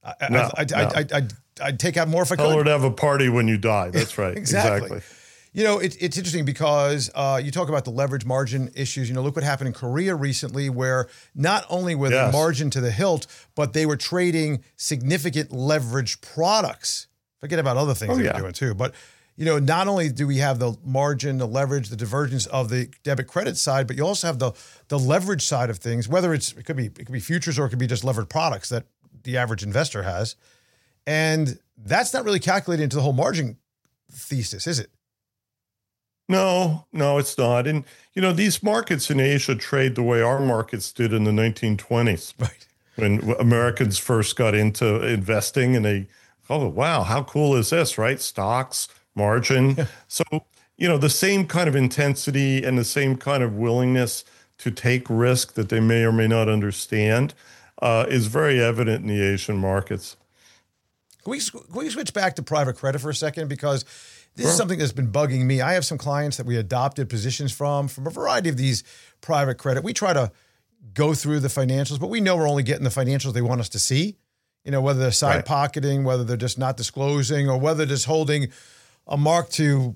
I'd take out more if I could. Tell her to have a party when you die. That's right. Exactly. It's interesting because you talk about the leverage margin issues. Look what happened in Korea recently, where not only were they margin to the hilt, but they were trading significant leverage products. Forget about other things they're doing too. But, not only do we have the margin, the leverage, the divergence of the debit credit side, but you also have the leverage side of things, whether it could be futures or it could be just levered products that the average investor has. And that's not really calculated into the whole margin thesis, is it? No, it's not. And, these markets in Asia trade the way our markets did in the 1920s. Right. When Americans first got into investing and they, oh, wow, how cool is this, right? Stocks, margin. So, the same kind of intensity and the same kind of willingness to take risk that they may or may not understand is very evident in the Asian markets. Can we switch back to private credit for a second? Because this is something that's been bugging me. I have some clients that we adopted positions from a variety of these private credit. We try to go through the financials, but we know we're only getting the financials they want us to see. Whether they're side pocketing, whether they're just not disclosing, or whether they're just holding a mark to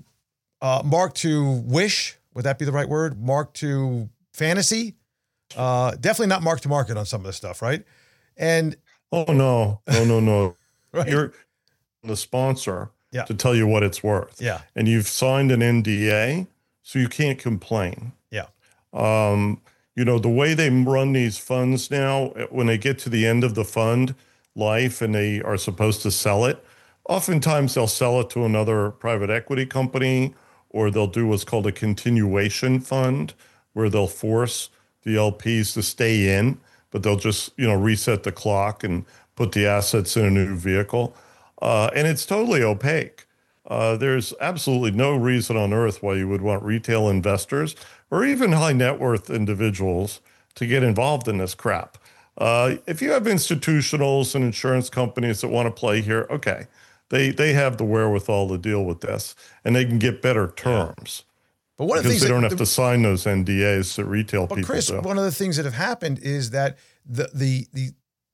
wish. Would that be the right word? Mark to fantasy? Definitely not mark to market on some of this stuff, right? And no. Right. You're the sponsor to tell you what it's worth. Yeah. And you've signed an NDA, so you can't complain. Yeah. The way they run these funds now, when they get to the end of the fund, life and they are supposed to sell it, oftentimes they'll sell it to another private equity company, or they'll do what's called a continuation fund, where they'll force the LPs to stay in, but they'll just, reset the clock and put the assets in a new vehicle. And it's totally opaque. There's absolutely no reason on earth why you would want retail investors or even high net worth individuals to get involved in this crap. If you have institutionals and insurance companies that want to play here, okay, they have the wherewithal to deal with this, and they can get better terms. But one of the because things they don't have to sign those NDAs that retail people Chris, do. One of the things that have happened is that the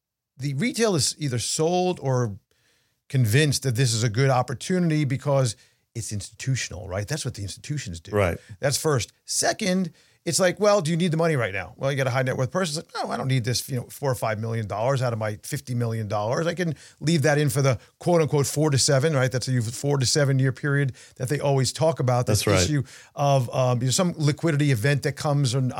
retail is either sold or convinced that this is a good opportunity because it's institutional, right? That's what the institutions do. Right. That's first. Second, it's like, well, do you need the money right now? Well, you got a high net worth person. It's like, no, I don't need this, $4 or $5 million out of my $50 million. I can leave that in for the quote unquote 4 to 7, right? That's a 4 to 7 year period that they always talk about. This issue of some liquidity event that comes, an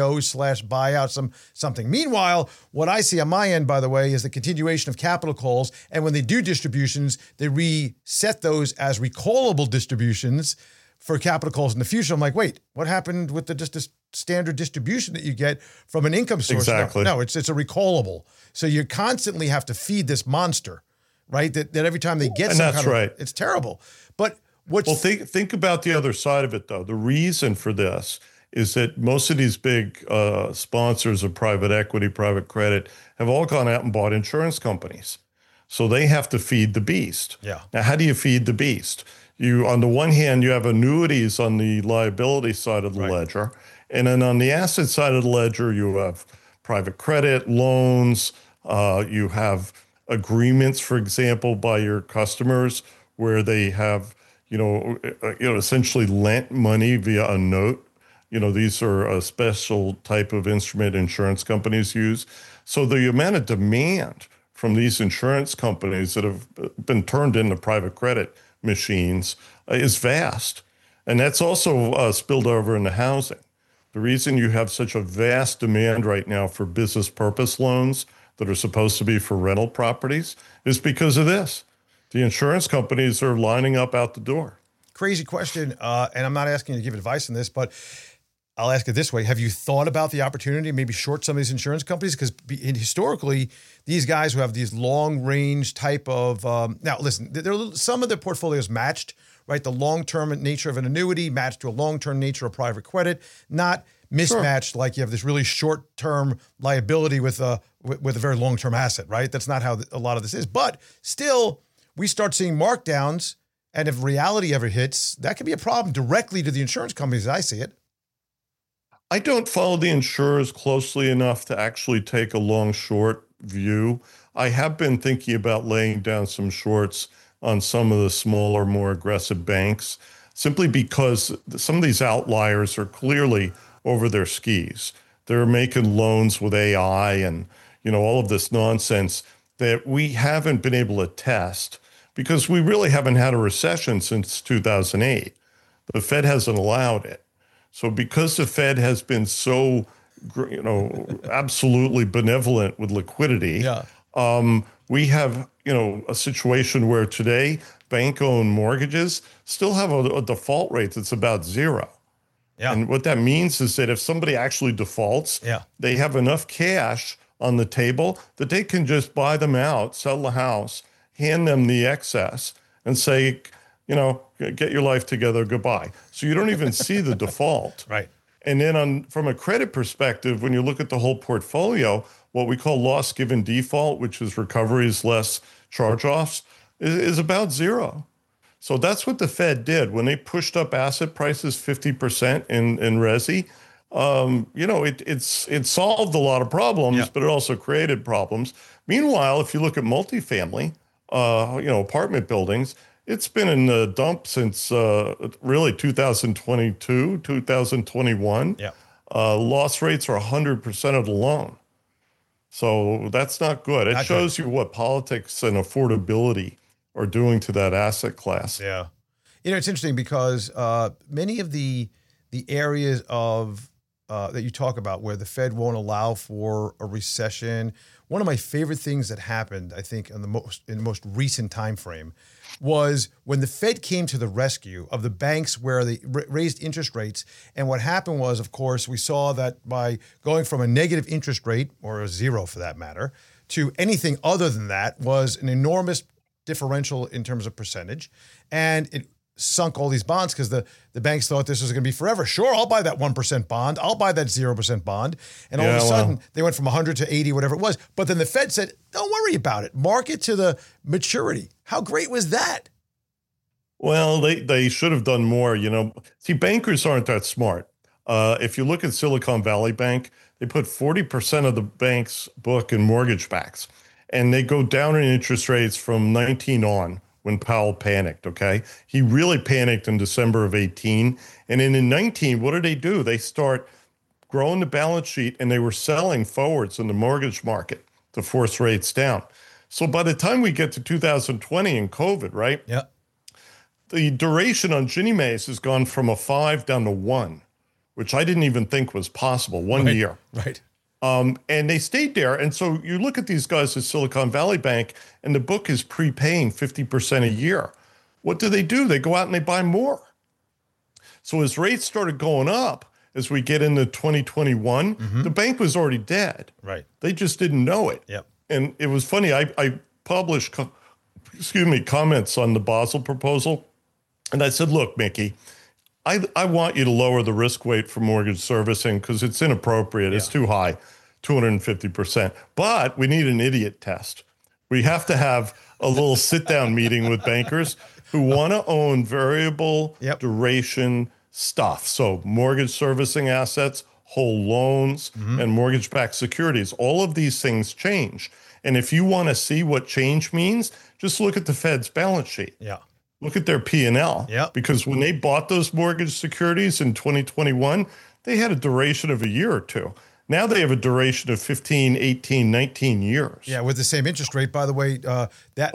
IPO/buyout, something. Meanwhile, what I see on my end, by the way, is the continuation of capital calls. And when they do distributions, they reset those as recallable distributions for capital calls in the future. I'm like, wait, what happened with just a standard distribution that you get from an income source? Exactly. No, it's a recallable. So you constantly have to feed this monster, right? That every time they get it's terrible. But think about the other side of it, though. The reason for this is that most of these big sponsors of private equity, private credit, have all gone out and bought insurance companies. So they have to feed the beast. Yeah. Now, how do you feed the beast? On the one hand, you have annuities on the liability side of the ledger. And then on the asset side of the ledger, you have private credit, loans, you have agreements, for example, by your customers where they have, essentially lent money via a note. These are a special type of instrument insurance companies use. So the amount of demand from these insurance companies that have been turned into private credit machines is vast. And that's also spilled over into housing. The reason you have such a vast demand right now for business purpose loans that are supposed to be for rental properties is because of this. The insurance companies are lining up out the door. Crazy question. And I'm not asking you to give advice on this, but I'll ask it this way. Have you thought about the opportunity to maybe short some of these insurance companies? Because historically, these guys who have these long range type of, now listen, some of their portfolios matched, right? The long-term nature of an annuity matched to a long-term nature of private credit, not mismatched like you have this really short-term liability with a very long-term asset, right? That's not how a lot of this is. But still, we start seeing markdowns, and if reality ever hits, that could be a problem directly to the insurance companies as I see it. I don't follow the insurers closely enough to actually take a long-short view. I have been thinking about laying down some shorts on some of the smaller, more aggressive banks, simply because some of these outliers are clearly over their skis. They're making loans with AI and, all of this nonsense that we haven't been able to test because we really haven't had a recession since 2008. The Fed hasn't allowed it. So because the Fed has been so, absolutely benevolent with liquidity, we have, a situation where today bank-owned mortgages still have a default rate that's about 0. Yeah. And what that means is that if somebody actually defaults, they have enough cash on the table that they can just buy them out, sell the house, hand them the excess, and say, get your life together, goodbye. So you don't even see the default. Right. And then from a credit perspective, when you look at the whole portfolio, what we call loss given default, which is recoveries less charge-offs, is about 0. So that's what the Fed did. When they pushed up asset prices 50% in resi, it solved a lot of problems, but it also created problems. Meanwhile, if you look at multifamily, apartment buildings, it's been in the dump since really 2022, 2021. Yeah. Loss rates are 100% of the loan. So that's not good. It shows you what politics and affordability are doing to that asset class. Yeah. It's interesting because many of the areas of that you talk about, where the Fed won't allow for a recession. One of my favorite things that happened, I think, in the most recent time frame, was when the Fed came to the rescue of the banks where they raised interest rates. And what happened was, of course, we saw that by going from a negative interest rate, or a zero for that matter, to anything other than that was an enormous differential in terms of percentage. And it sunk all these bonds because the banks thought this was going to be forever. Sure, I'll buy that 1% bond. I'll buy that 0% bond. And all of a sudden, they went from 100 to 80, whatever it was. But then the Fed said, don't worry about it. Mark it to the maturity. How great was that? Well, they should have done more. See, bankers aren't that smart. If you look at Silicon Valley Bank, they put 40% of the bank's book in mortgage backs. And they go down in interest rates from 19 on. When Powell panicked, okay? He really panicked in December of 18. And then in 19, what did they do? They start growing the balance sheet, and they were selling forwards in the mortgage market to force rates down. So by the time we get to 2020 and COVID, right? Yeah. The duration on Ginnie Mae's has gone from a 5 down to 1, which I didn't even think was possible, one year. Right. And they stayed there. And so you look at these guys at Silicon Valley Bank, and the book is prepaying 50% a year. What do? They go out and they buy more. So as rates started going up, as we get into 2021, the bank was already dead. Right. They just didn't know it. Yep. And it was funny. I published, comments on the Basel proposal. And I said, look, Mickey, I want you to lower the risk weight for mortgage servicing because it's inappropriate. Yeah. It's too high, 250%. But we need an idiot test. We have to have a little sit-down meeting with bankers who want to own variable duration stuff. So mortgage servicing assets, whole loans, and mortgage-backed securities. All of these things change. And if you want to see what change means, just look at the Fed's balance sheet. Yeah. Look at their P&L. Yep. Because when they bought those mortgage securities in 2021, they had a duration of a year or two. Now they have a duration of 15, 18, 19 years. Yeah, with the same interest rate, by the way. They're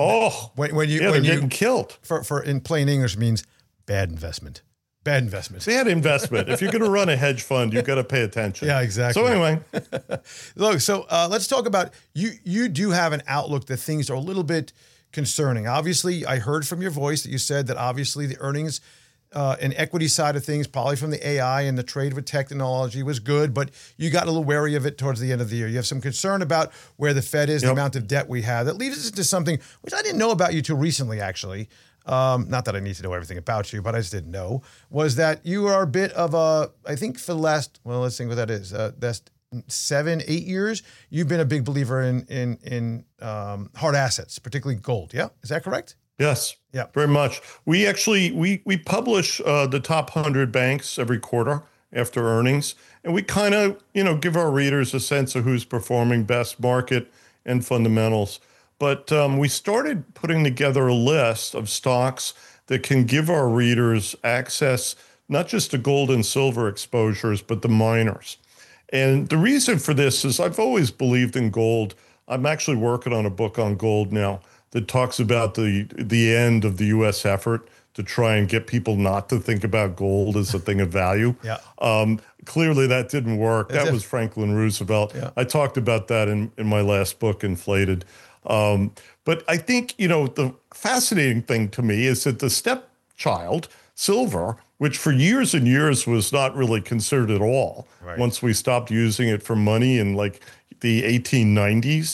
getting killed. For in plain English means bad investment. Bad investment. Bad investment. If you're going to run a hedge fund, you've got to pay attention. Yeah, exactly. So anyway. Look, let's talk about, you do have an outlook that things are a little bit concerning. Obviously, I heard from your voice that you said that obviously the earnings and equity side of things, probably from the AI and the trade with technology, was good, but you got a little wary of it towards the end of the year. You have some concern about where the Fed is, the amount of debt we have. That leads us into something which I didn't know about you till recently, actually. Not that I need to know everything about you, but I just didn't know, was that you are a bit of a, I think for the last, let's think what that is. That's 7-8 years, you've been a big believer in hard assets, particularly gold. Yeah, is that correct? Yes. Yeah, very much. We actually we publish the top 100 banks every quarter after earnings, and we kind of give our readers a sense of who's performing best, market and fundamentals. But we started putting together a list of stocks that can give our readers access not just to gold and silver exposures, but the miners. And the reason for this is I've always believed in gold. I'm actually working on a book on gold now that talks about the end of the U.S. effort to try and get people not to think about gold as a thing of value. Yeah. Clearly that didn't work. That was Franklin Roosevelt. Yeah. I talked about that in my last book, Inflated. But I think, the fascinating thing to me is that the stepchild, silver, which for years and years was not really considered at all, right, once we stopped using it for money in like the 1890s,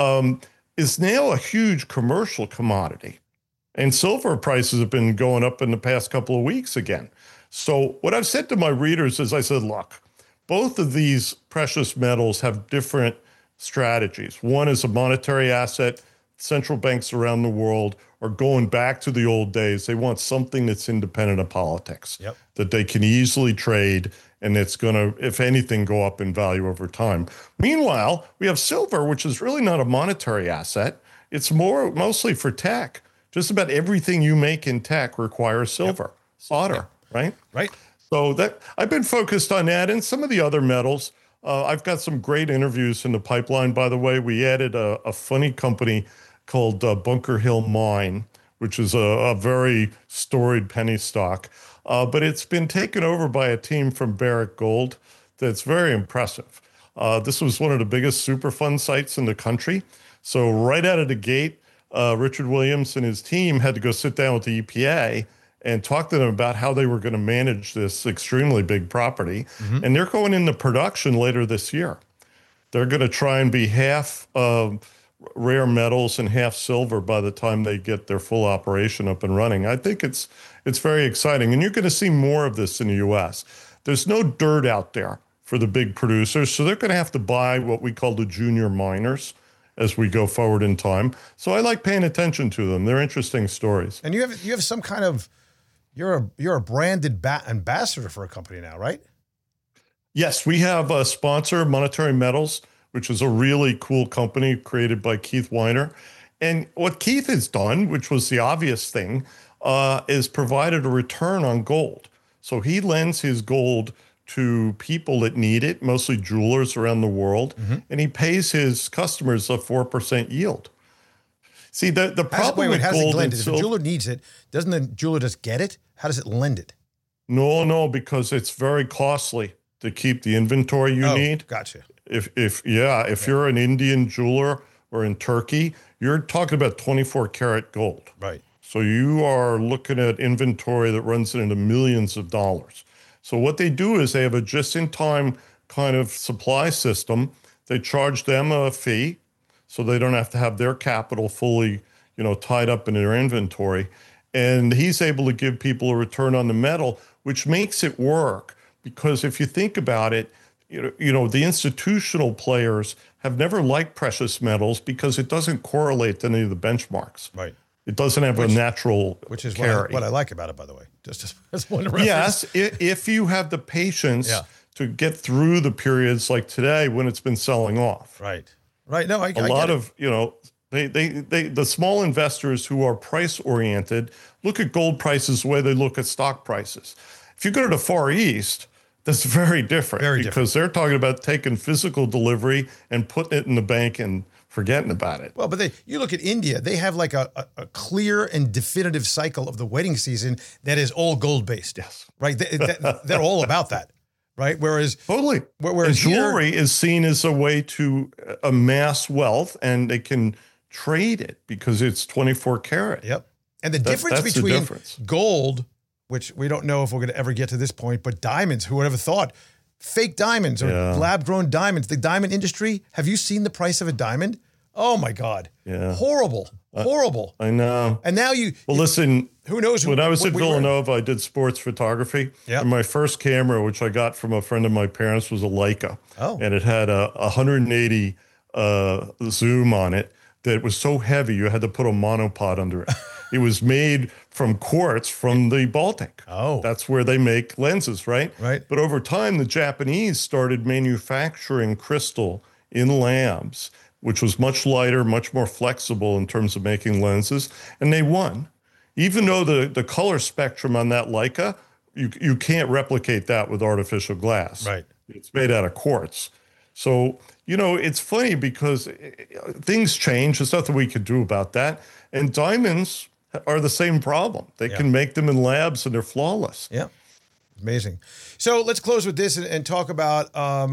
is now a huge commercial commodity. And silver prices have been going up in the past couple of weeks again. So what I've said to my readers is I said, look, both of these precious metals have different strategies. One is a monetary asset. Central banks around the world are going back to the old days. They want something that's independent of politics, that they can easily trade, and it's going to, if anything, go up in value over time. Meanwhile, we have silver, which is really not a monetary asset. It's mostly for tech. Just about everything you make in tech requires silver, solder, right? Right. So that I've been focused on that and some of the other metals. I've got some great interviews in the pipeline, by the way. We added a funny company called Bunker Hill Mine, which is a very storied penny stock. But it's been taken over by a team from Barrick Gold that's very impressive. This was one of the biggest Superfund sites in the country. So right out of the gate, Richard Williams and his team had to go sit down with the EPA and talk to them about how they were going to manage this extremely big property. And they're going into production later this year. They're going to try and be half rare metals and half silver by the time they get their full operation up and running. I think it's very exciting. And you're going to see more of this in the U.S. There's no dirt out there for the big producers, so they're going to have to buy what we call the junior miners as we go forward in time. So I like paying attention to them. They're interesting stories. And you have some kind of, you're a branded ambassador for a company now, right? Yes, we have a sponsor, Monetary Metals, which is a really cool company created by Keith Weiner. And what Keith has done, which was the obvious thing, is provided a return on gold. So he lends his gold to people that need it, mostly jewelers around the world, and he pays his customers a 4% yield. See, the problem with gold and silver... If a jeweler needs it, doesn't the jeweler just get it? How does it lend it? No, because it's very costly to keep the inventory you need. Gotcha. If you're an Indian jeweler or in Turkey, you're talking about 24 karat gold. Right. So you are looking at inventory that runs into millions of dollars. So what they do is they have a just-in-time kind of supply system. They charge them a fee, so they don't have to have their capital fully, tied up in their inventory. And he's able to give people a return on the metal, which makes it work. Because if you think about it, the institutional players have never liked precious metals because it doesn't correlate to any of the benchmarks. Right. It doesn't have a natural which is carry. What I like about it, by the way. Just as one reference. Yes, if you have the patience to get through the periods like today when it's been selling off. Right. No, I a lot of the small investors who are price oriented look at gold prices the way they look at stock prices. If you go to the Far East, that's very different. Because they're talking about taking physical delivery and putting it in the bank and forgetting about it. Well, but you look at India, they have like a clear and definitive cycle of the wedding season that is all gold-based. Yes. Right? They're all about that, right? Whereas... Totally. Whereas jewelry is seen as a way to amass wealth, and they can trade it because it's 24 karat. Yep. And the difference between gold, which we don't know if we're going to ever get to this point, but diamonds, who would ever thought... Fake diamonds or lab-grown diamonds. The diamond industry, have you seen the price of a diamond? Oh, my God. Yeah. Horrible. I know. And now listen. Who knows? When I was at Villanova, I did sports photography. Yep. And my first camera, which I got from a friend of my parents, was a Leica. Oh. And it had a 180 zoom on it that was so heavy you had to put a monopod under it. It was made from quartz from the Baltic. Oh. That's where they make lenses, right? Right. But over time, the Japanese started manufacturing crystal in labs, which was much lighter, much more flexible in terms of making lenses, and they won. Even though the color spectrum on that Leica, you can't replicate that with artificial glass. Right. It's made out of quartz. So, it's funny because things change. There's nothing we could do about that. And diamonds are the same problem. They can make them in labs and they're flawless. Yeah. Amazing. So let's close with this and talk about,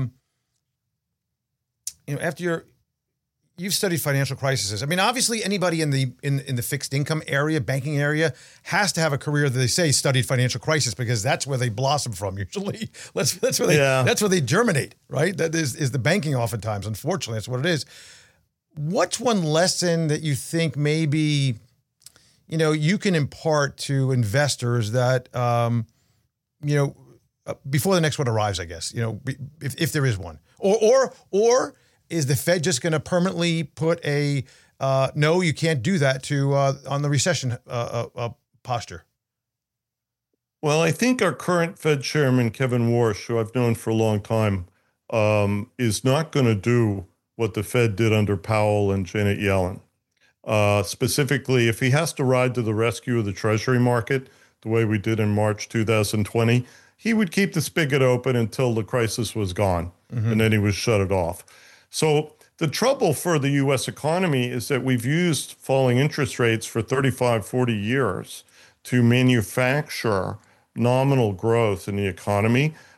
after you've studied financial crises. I mean, obviously anybody in the fixed income area, banking area, has to have a career that they say studied financial crisis because that's where they blossom from usually. That's where they germinate, right? That is the banking oftentimes. Unfortunately, that's what it is. What's one lesson that you think maybe, you can impart to investors that, before the next one arrives, I guess, if there is one, or is the Fed just going to permanently put a, no, you can't do that to, on the recession posture? Well, I think our current Fed chairman, Kevin Warsh, who I've known for a long time, is not going to do what the Fed did under Powell and Janet Yellen. Specifically, if he has to ride to the rescue of the Treasury market, the way we did in March 2020, he would keep the spigot open until the crisis was gone, and then he would shut it off. So the trouble for the U.S. economy is that we've used falling interest rates for 35, 40 years to manufacture nominal growth in the economy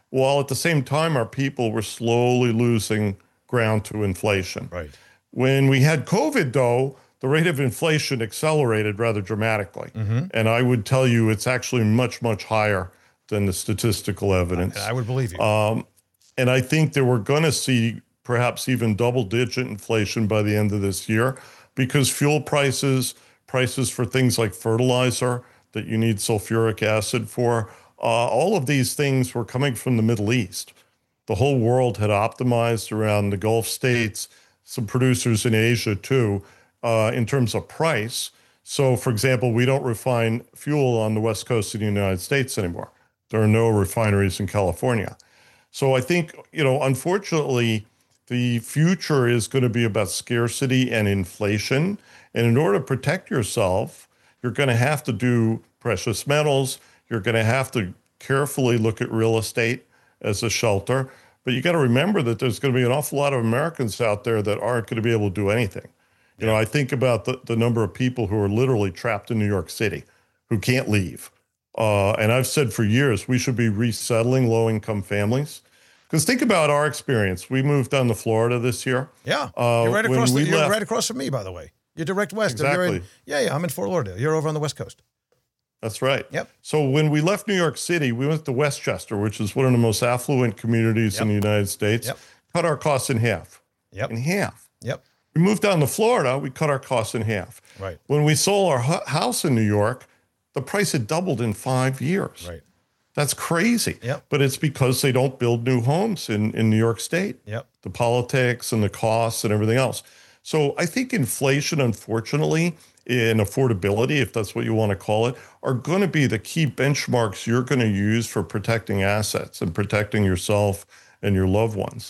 while at the same time, our people were slowly losing ground to inflation. Right. When we had COVID, though, the rate of inflation accelerated rather dramatically. And I would tell you it's actually much, much higher than the statistical evidence. I would believe you. And I think that we're going to see perhaps even double-digit inflation by the end of this year because fuel prices for things like fertilizer that you need sulfuric acid for, all of these things were coming from the Middle East. The whole world had optimized around the Gulf states, some producers in Asia too, in terms of price. So, for example, we don't refine fuel on the West Coast of the United States anymore. There are no refineries in California. So I think, unfortunately, the future is going to be about scarcity and inflation. And in order to protect yourself, you're going to have to do precious metals. You're going to have to carefully look at real estate as a shelter. But you got to remember that there's going to be an awful lot of Americans out there that aren't going to be able to do anything. I think about the number of people who are literally trapped in New York City who can't leave. And I've said for years, we should be resettling low-income families. Because think about our experience. We moved down to Florida this year. Yeah, you're right across. You're right across from me, by the way. You're direct west. Exactly. I'm in Fort Lauderdale. You're over on the West Coast. That's right. Yep. So when we left New York City, we went to Westchester, which is one of the most affluent communities in the United States. Yep. Cut our costs in half. Yep. In half. Yep. We moved down to Florida. We cut our costs in half. Right. When we sold our house in New York, the price had doubled in 5 years. Right. That's crazy. Yep. But it's because they don't build new homes in New York State. Yep. The politics and the costs and everything else. So I think inflation, unfortunately, and affordability, if that's what you want to call it, are going to be the key benchmarks you're going to use for protecting assets and protecting yourself and your loved ones.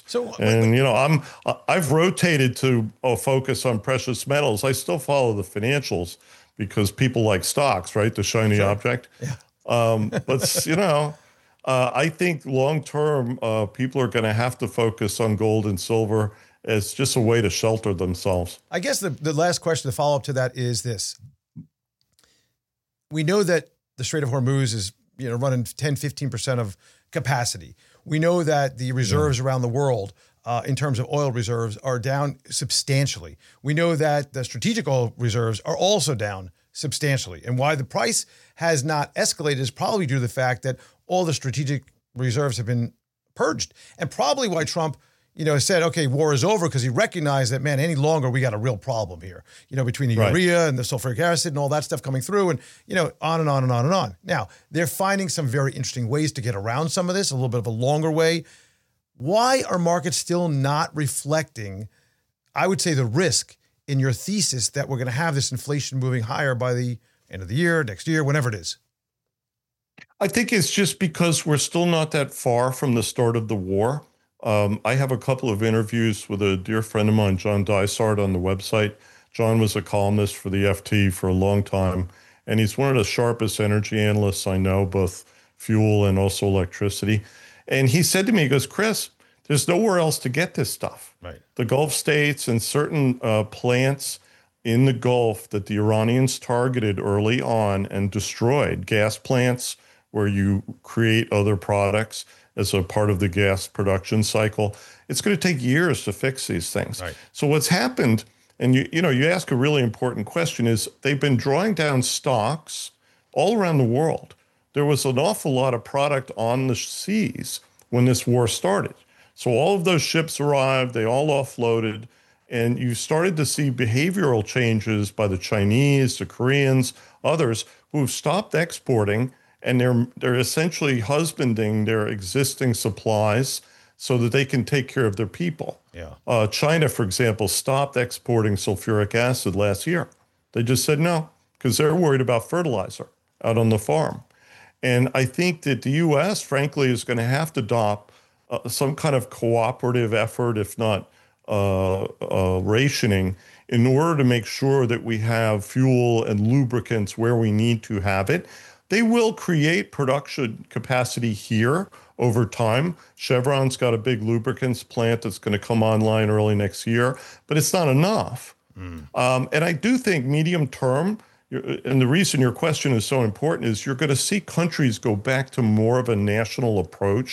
I've rotated to focus on precious metals. I still follow the financials because people like stocks, right? The shiny object. Yeah. I think long-term, people are going to have to focus on gold and silver as just a way to shelter themselves. I guess the last question, the follow-up to that is this. We know that the Strait of Hormuz is running 10, 15% of capacity. We know that the reserves around the world in terms of oil reserves are down substantially. We know that the strategic oil reserves are also down substantially. And why the price has not escalated is probably due to the fact that all the strategic reserves have been purged. And probably why Trump said, okay, war is over, because he recognized that, man, any longer we got a real problem here, between the urea and the sulfuric acid and all that stuff coming through and, on and on and on and on. Now, they're finding some very interesting ways to get around some of this, a little bit of a longer way. Why are markets still not reflecting, I would say, the risk in your thesis that we're going to have this inflation moving higher by the end of the year, next year, whenever it is? I think it's just because we're still not that far from the start of the war. I have a couple of interviews with a dear friend of mine, John Dysart, on the website. John was a columnist for the FT for a long time, and he's one of the sharpest energy analysts I know, both fuel and also electricity. And he said to me, he goes, Chris, there's nowhere else to get this stuff. Right. The Gulf states and certain plants in the Gulf that the Iranians targeted early on and destroyed, gas plants where you create other products as a part of the gas production cycle. It's going to take years to fix these things. Right. So what's happened, and you ask a really important question, is they've been drawing down stocks all around the world. There was an awful lot of product on the seas when this war started. So all of those ships arrived, they all offloaded, and you started to see behavioral changes by the Chinese, the Koreans, others who've stopped exporting, and they're essentially husbanding their existing supplies so that they can take care of their people. Yeah. China, for example, stopped exporting sulfuric acid last year. They just said no, because they're worried about fertilizer out on the farm. And I think that the U.S., frankly, is going to have to adopt some kind of cooperative effort, if not rationing, in order to make sure that we have fuel and lubricants where we need to have it. They will create production capacity here over time. Chevron's got a big lubricants plant that's going to come online early next year, but it's not enough. And I do think medium term, and the reason your question is so important is you're going to see countries go back to more of a national approach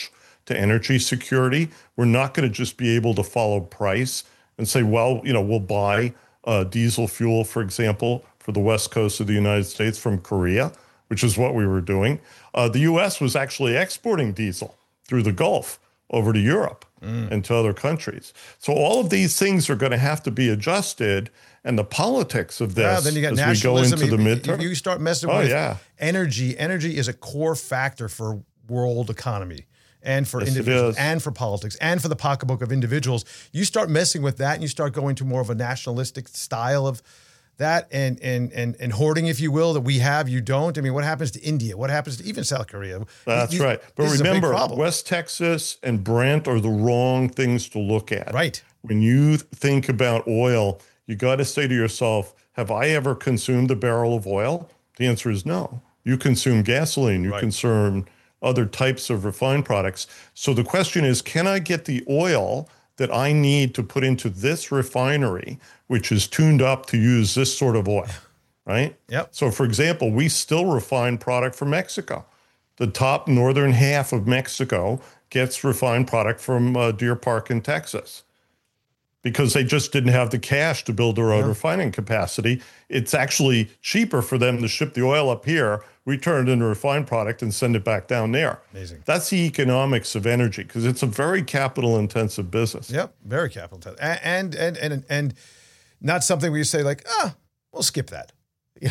to energy security. We're not going to just be able to follow price and say, well, we'll buy diesel fuel, for example, for the west coast of the United States from Korea, which is what we were doing. The U.S. was actually exporting diesel through the Gulf over to Europe and to other countries. So all of these things are going to have to be adjusted, and the politics of this then you got as nationalism. we go into the midterm. You start messing with energy. Energy is a core factor for world economy and for individuals and for politics and for the pocketbook of individuals. You start messing with that and you start going to more of a nationalistic style of that and hoarding, if you will, that we have, you don't. I mean, what happens to India? What happens to even South Korea? That's right. But remember, West Texas and Brent are the wrong things to look at. Right. When you think about oil, you got to say to yourself, have I ever consumed a barrel of oil? The answer is no. You consume gasoline. You consume other types of refined products. So the question is, can I get the oil that I need to put into this refinery, which is tuned up to use this sort of oil, right? Yep. So, for example, we still refine product from Mexico. The top northern half of Mexico gets refined product from Deer Park in Texas because they just didn't have the cash to build their own refining capacity. It's actually cheaper for them to ship the oil up here, return it into refined product, and send it back down there. Amazing. That's the economics of energy because it's a very capital-intensive business. Yep, very capital-intensive, and not something where you say like, we'll skip that. We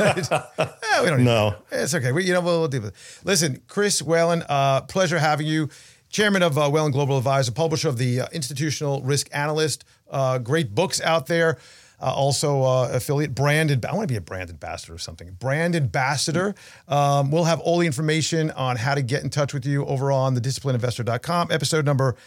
don't need that. It's okay. We'll deal with it. Listen, Chris Whalen, pleasure having you. Chairman of Whalen Global Advisor, publisher of the Institutional Risk Analyst. Great books out there. Also affiliate branded. I want to be a brand ambassador or something. Brand ambassador. We'll have all the information on how to get in touch with you over on thedisciplinedinvestor.com. Episode number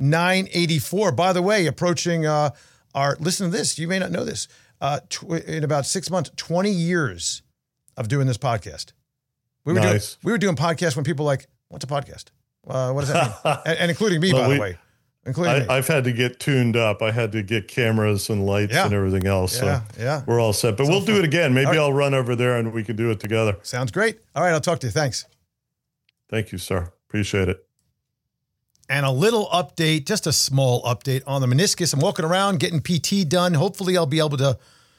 984. By the way, approaching listen to this. You may not know this. In about 6 months, 20 years of doing this podcast. We were doing podcasts when people were like, what's a podcast? What does that mean? and including me, by the way. I've had to get tuned up. I had to get cameras and lights and everything else. So we're all set. But we'll do it again. Maybe I'll run over there and we can do it together. Sounds great. All right, I'll talk to you. Thanks. Thank you, sir. Appreciate it. And a little update, just a small update on the meniscus. I'm walking around getting PT done. Hopefully I'll be able to,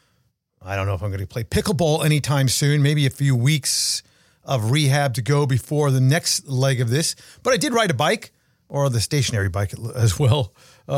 I don't know if I'm going to play pickleball anytime soon, maybe a few weeks of rehab to go before the next leg of this. But I did ride a bike, or the stationary bike as well,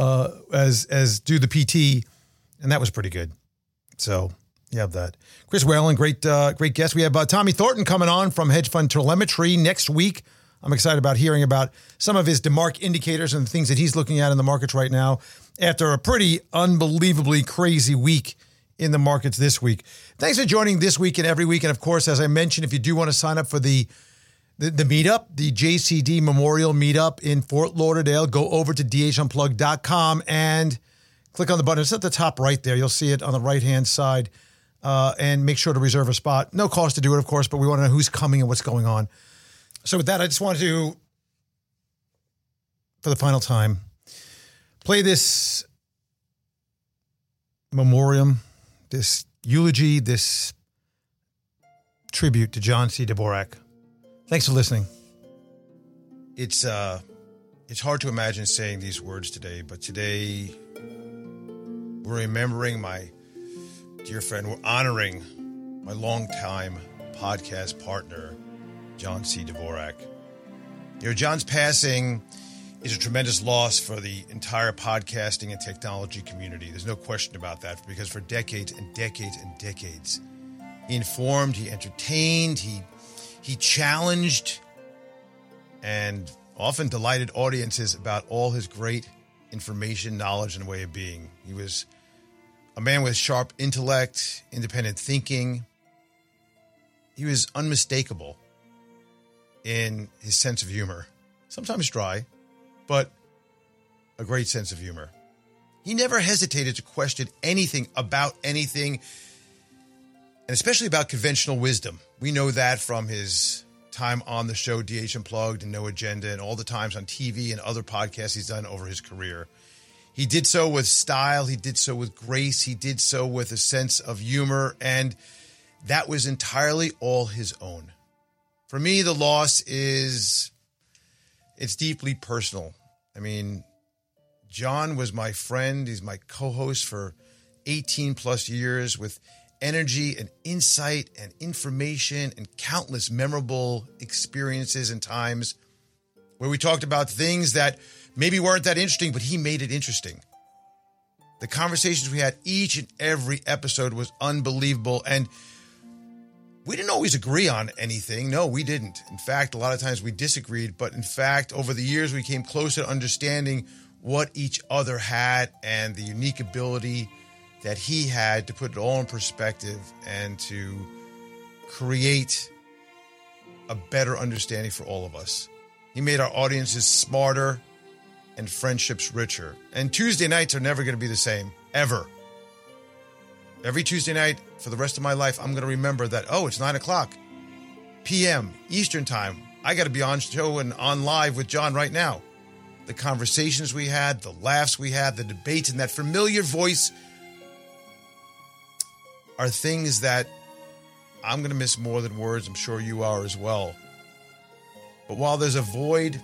as do the PT, and that was pretty good. So you have that. Chris Whalen, great guest. We have Tommy Thornton coming on from Hedge Fund Telemetry next week. I'm excited about hearing about some of his DeMark indicators and the things that he's looking at in the markets right now after a pretty unbelievably crazy week in the markets this week. Thanks for joining this week and every week. And of course, as I mentioned, if you do want to sign up for the meetup, the JCD Memorial Meetup in Fort Lauderdale, go over to dhunplugged.com and click on the button. It's at the top right there. You'll see it on the right-hand side. And make sure to reserve a spot. No cost to do it, of course, but we want to know who's coming and what's going on. So with that, I just wanted to, for the final time, play this memoriam, this eulogy, this tribute to John C. Dvorak. Thanks for listening. It's hard to imagine saying these words today, but today we're remembering my dear friend. We're honoring my longtime podcast partner, John C. Dvorak. John's passing is a tremendous loss for the entire podcasting and technology community. There's no question about that, because for decades and decades and decades, he informed, he entertained, he challenged, and often delighted audiences about all his great information, knowledge, and way of being. He was a man with sharp intellect, independent thinking. He was unmistakable in his sense of humor. Sometimes dry, but a great sense of humor. He never hesitated to question anything about anything, and especially about conventional wisdom. We know that from his time on the show DH Unplugged and No Agenda, and all the times on TV and other podcasts he's done over his career. He did so with style. He did so with grace. He did so with a sense of humor, and that was entirely all his own. For me, the loss is It's deeply personal. I mean, John was my friend. He's my co-host for 18 plus years with energy and insight and information and countless memorable experiences and times where we talked about things that maybe weren't that interesting, but he made it interesting. The conversations we had each and every episode was unbelievable. And we didn't always agree on anything. No, we didn't. In fact, a lot of times we disagreed. But in fact, over the years, we came closer to understanding what each other had and the unique ability that he had to put it all in perspective and to create a better understanding for all of us. He made our audiences smarter and friendships richer. And Tuesday nights are never going to be the same, ever. Every Tuesday night for the rest of my life, I'm going to remember that, it's 9:00 p.m. Eastern time. I got to be on show and on live with John right now. The conversations we had, the laughs we had, the debates, and that familiar voice are things that I'm going to miss more than words. I'm sure you are as well. But while there's a void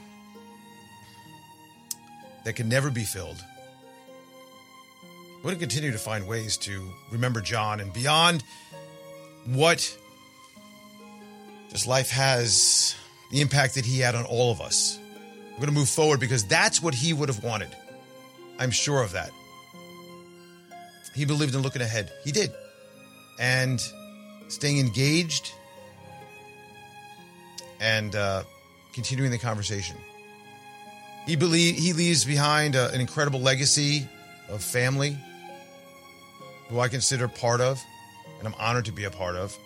that can never be filled, we're going to continue to find ways to remember John and beyond what this life has, the impact that he had on all of us. We're going to move forward because that's what he would have wanted. I'm sure of that. He believed in looking ahead. He did. And staying engaged and continuing the conversation. He leaves behind an incredible legacy of family, who I consider part of, and I'm honored to be a part of.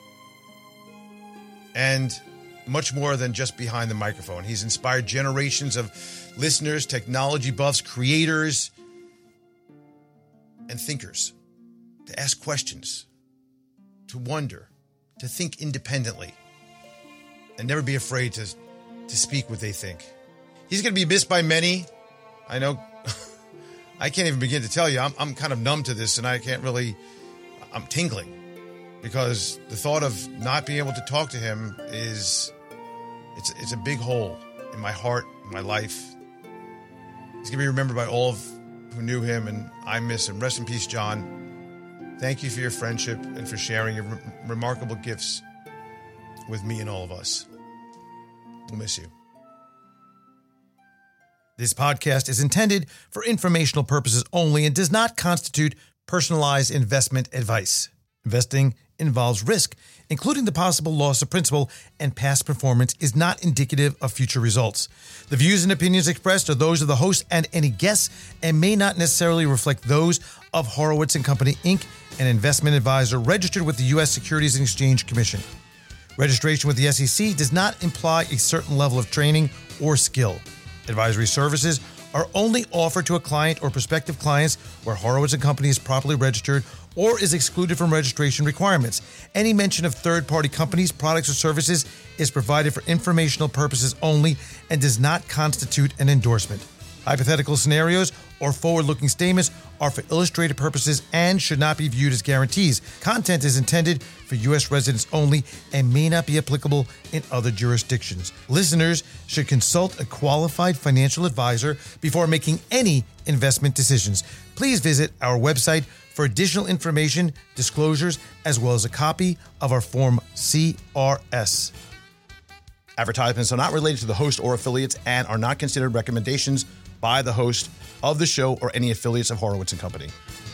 And much more than just behind the microphone. He's inspired generations of listeners, technology buffs, creators, and thinkers to ask questions, to wonder, to think independently, and never be afraid to speak what they think. He's going to be missed by many. I know. I can't even begin to tell you. I'm kind of numb to this, and I'm tingling because the thought of not being able to talk to him it's a big hole in my heart, in my life. He's going to be remembered by all who knew him, and I miss him. Rest in peace, John. Thank you for your friendship and for sharing your remarkable gifts with me and all of us. We'll miss you. This podcast is intended for informational purposes only and does not constitute personalized investment advice. Investing involves risk, including the possible loss of principal, and past performance is not indicative of future results. The views and opinions expressed are those of the host and any guests and may not necessarily reflect those of Horowitz & Company, Inc., an investment advisor registered with the U.S. Securities and Exchange Commission. Registration with the SEC does not imply a certain level of training or skill. Advisory services are only offered to a client or prospective clients where Horowitz & Company is properly registered or is excluded from registration requirements. Any mention of third-party companies, products, or services is provided for informational purposes only and does not constitute an endorsement. Hypothetical scenarios or forward-looking statements are for illustrative purposes and should not be viewed as guarantees. Content is intended for U.S. residents only and may not be applicable in other jurisdictions. Listeners should consult a qualified financial advisor before making any investment decisions. Please visit our website for additional information, disclosures, as well as a copy of our Form CRS. Advertisements are not related to the host or affiliates and are not considered recommendations by the host of the show or any affiliates of Horowitz & Company.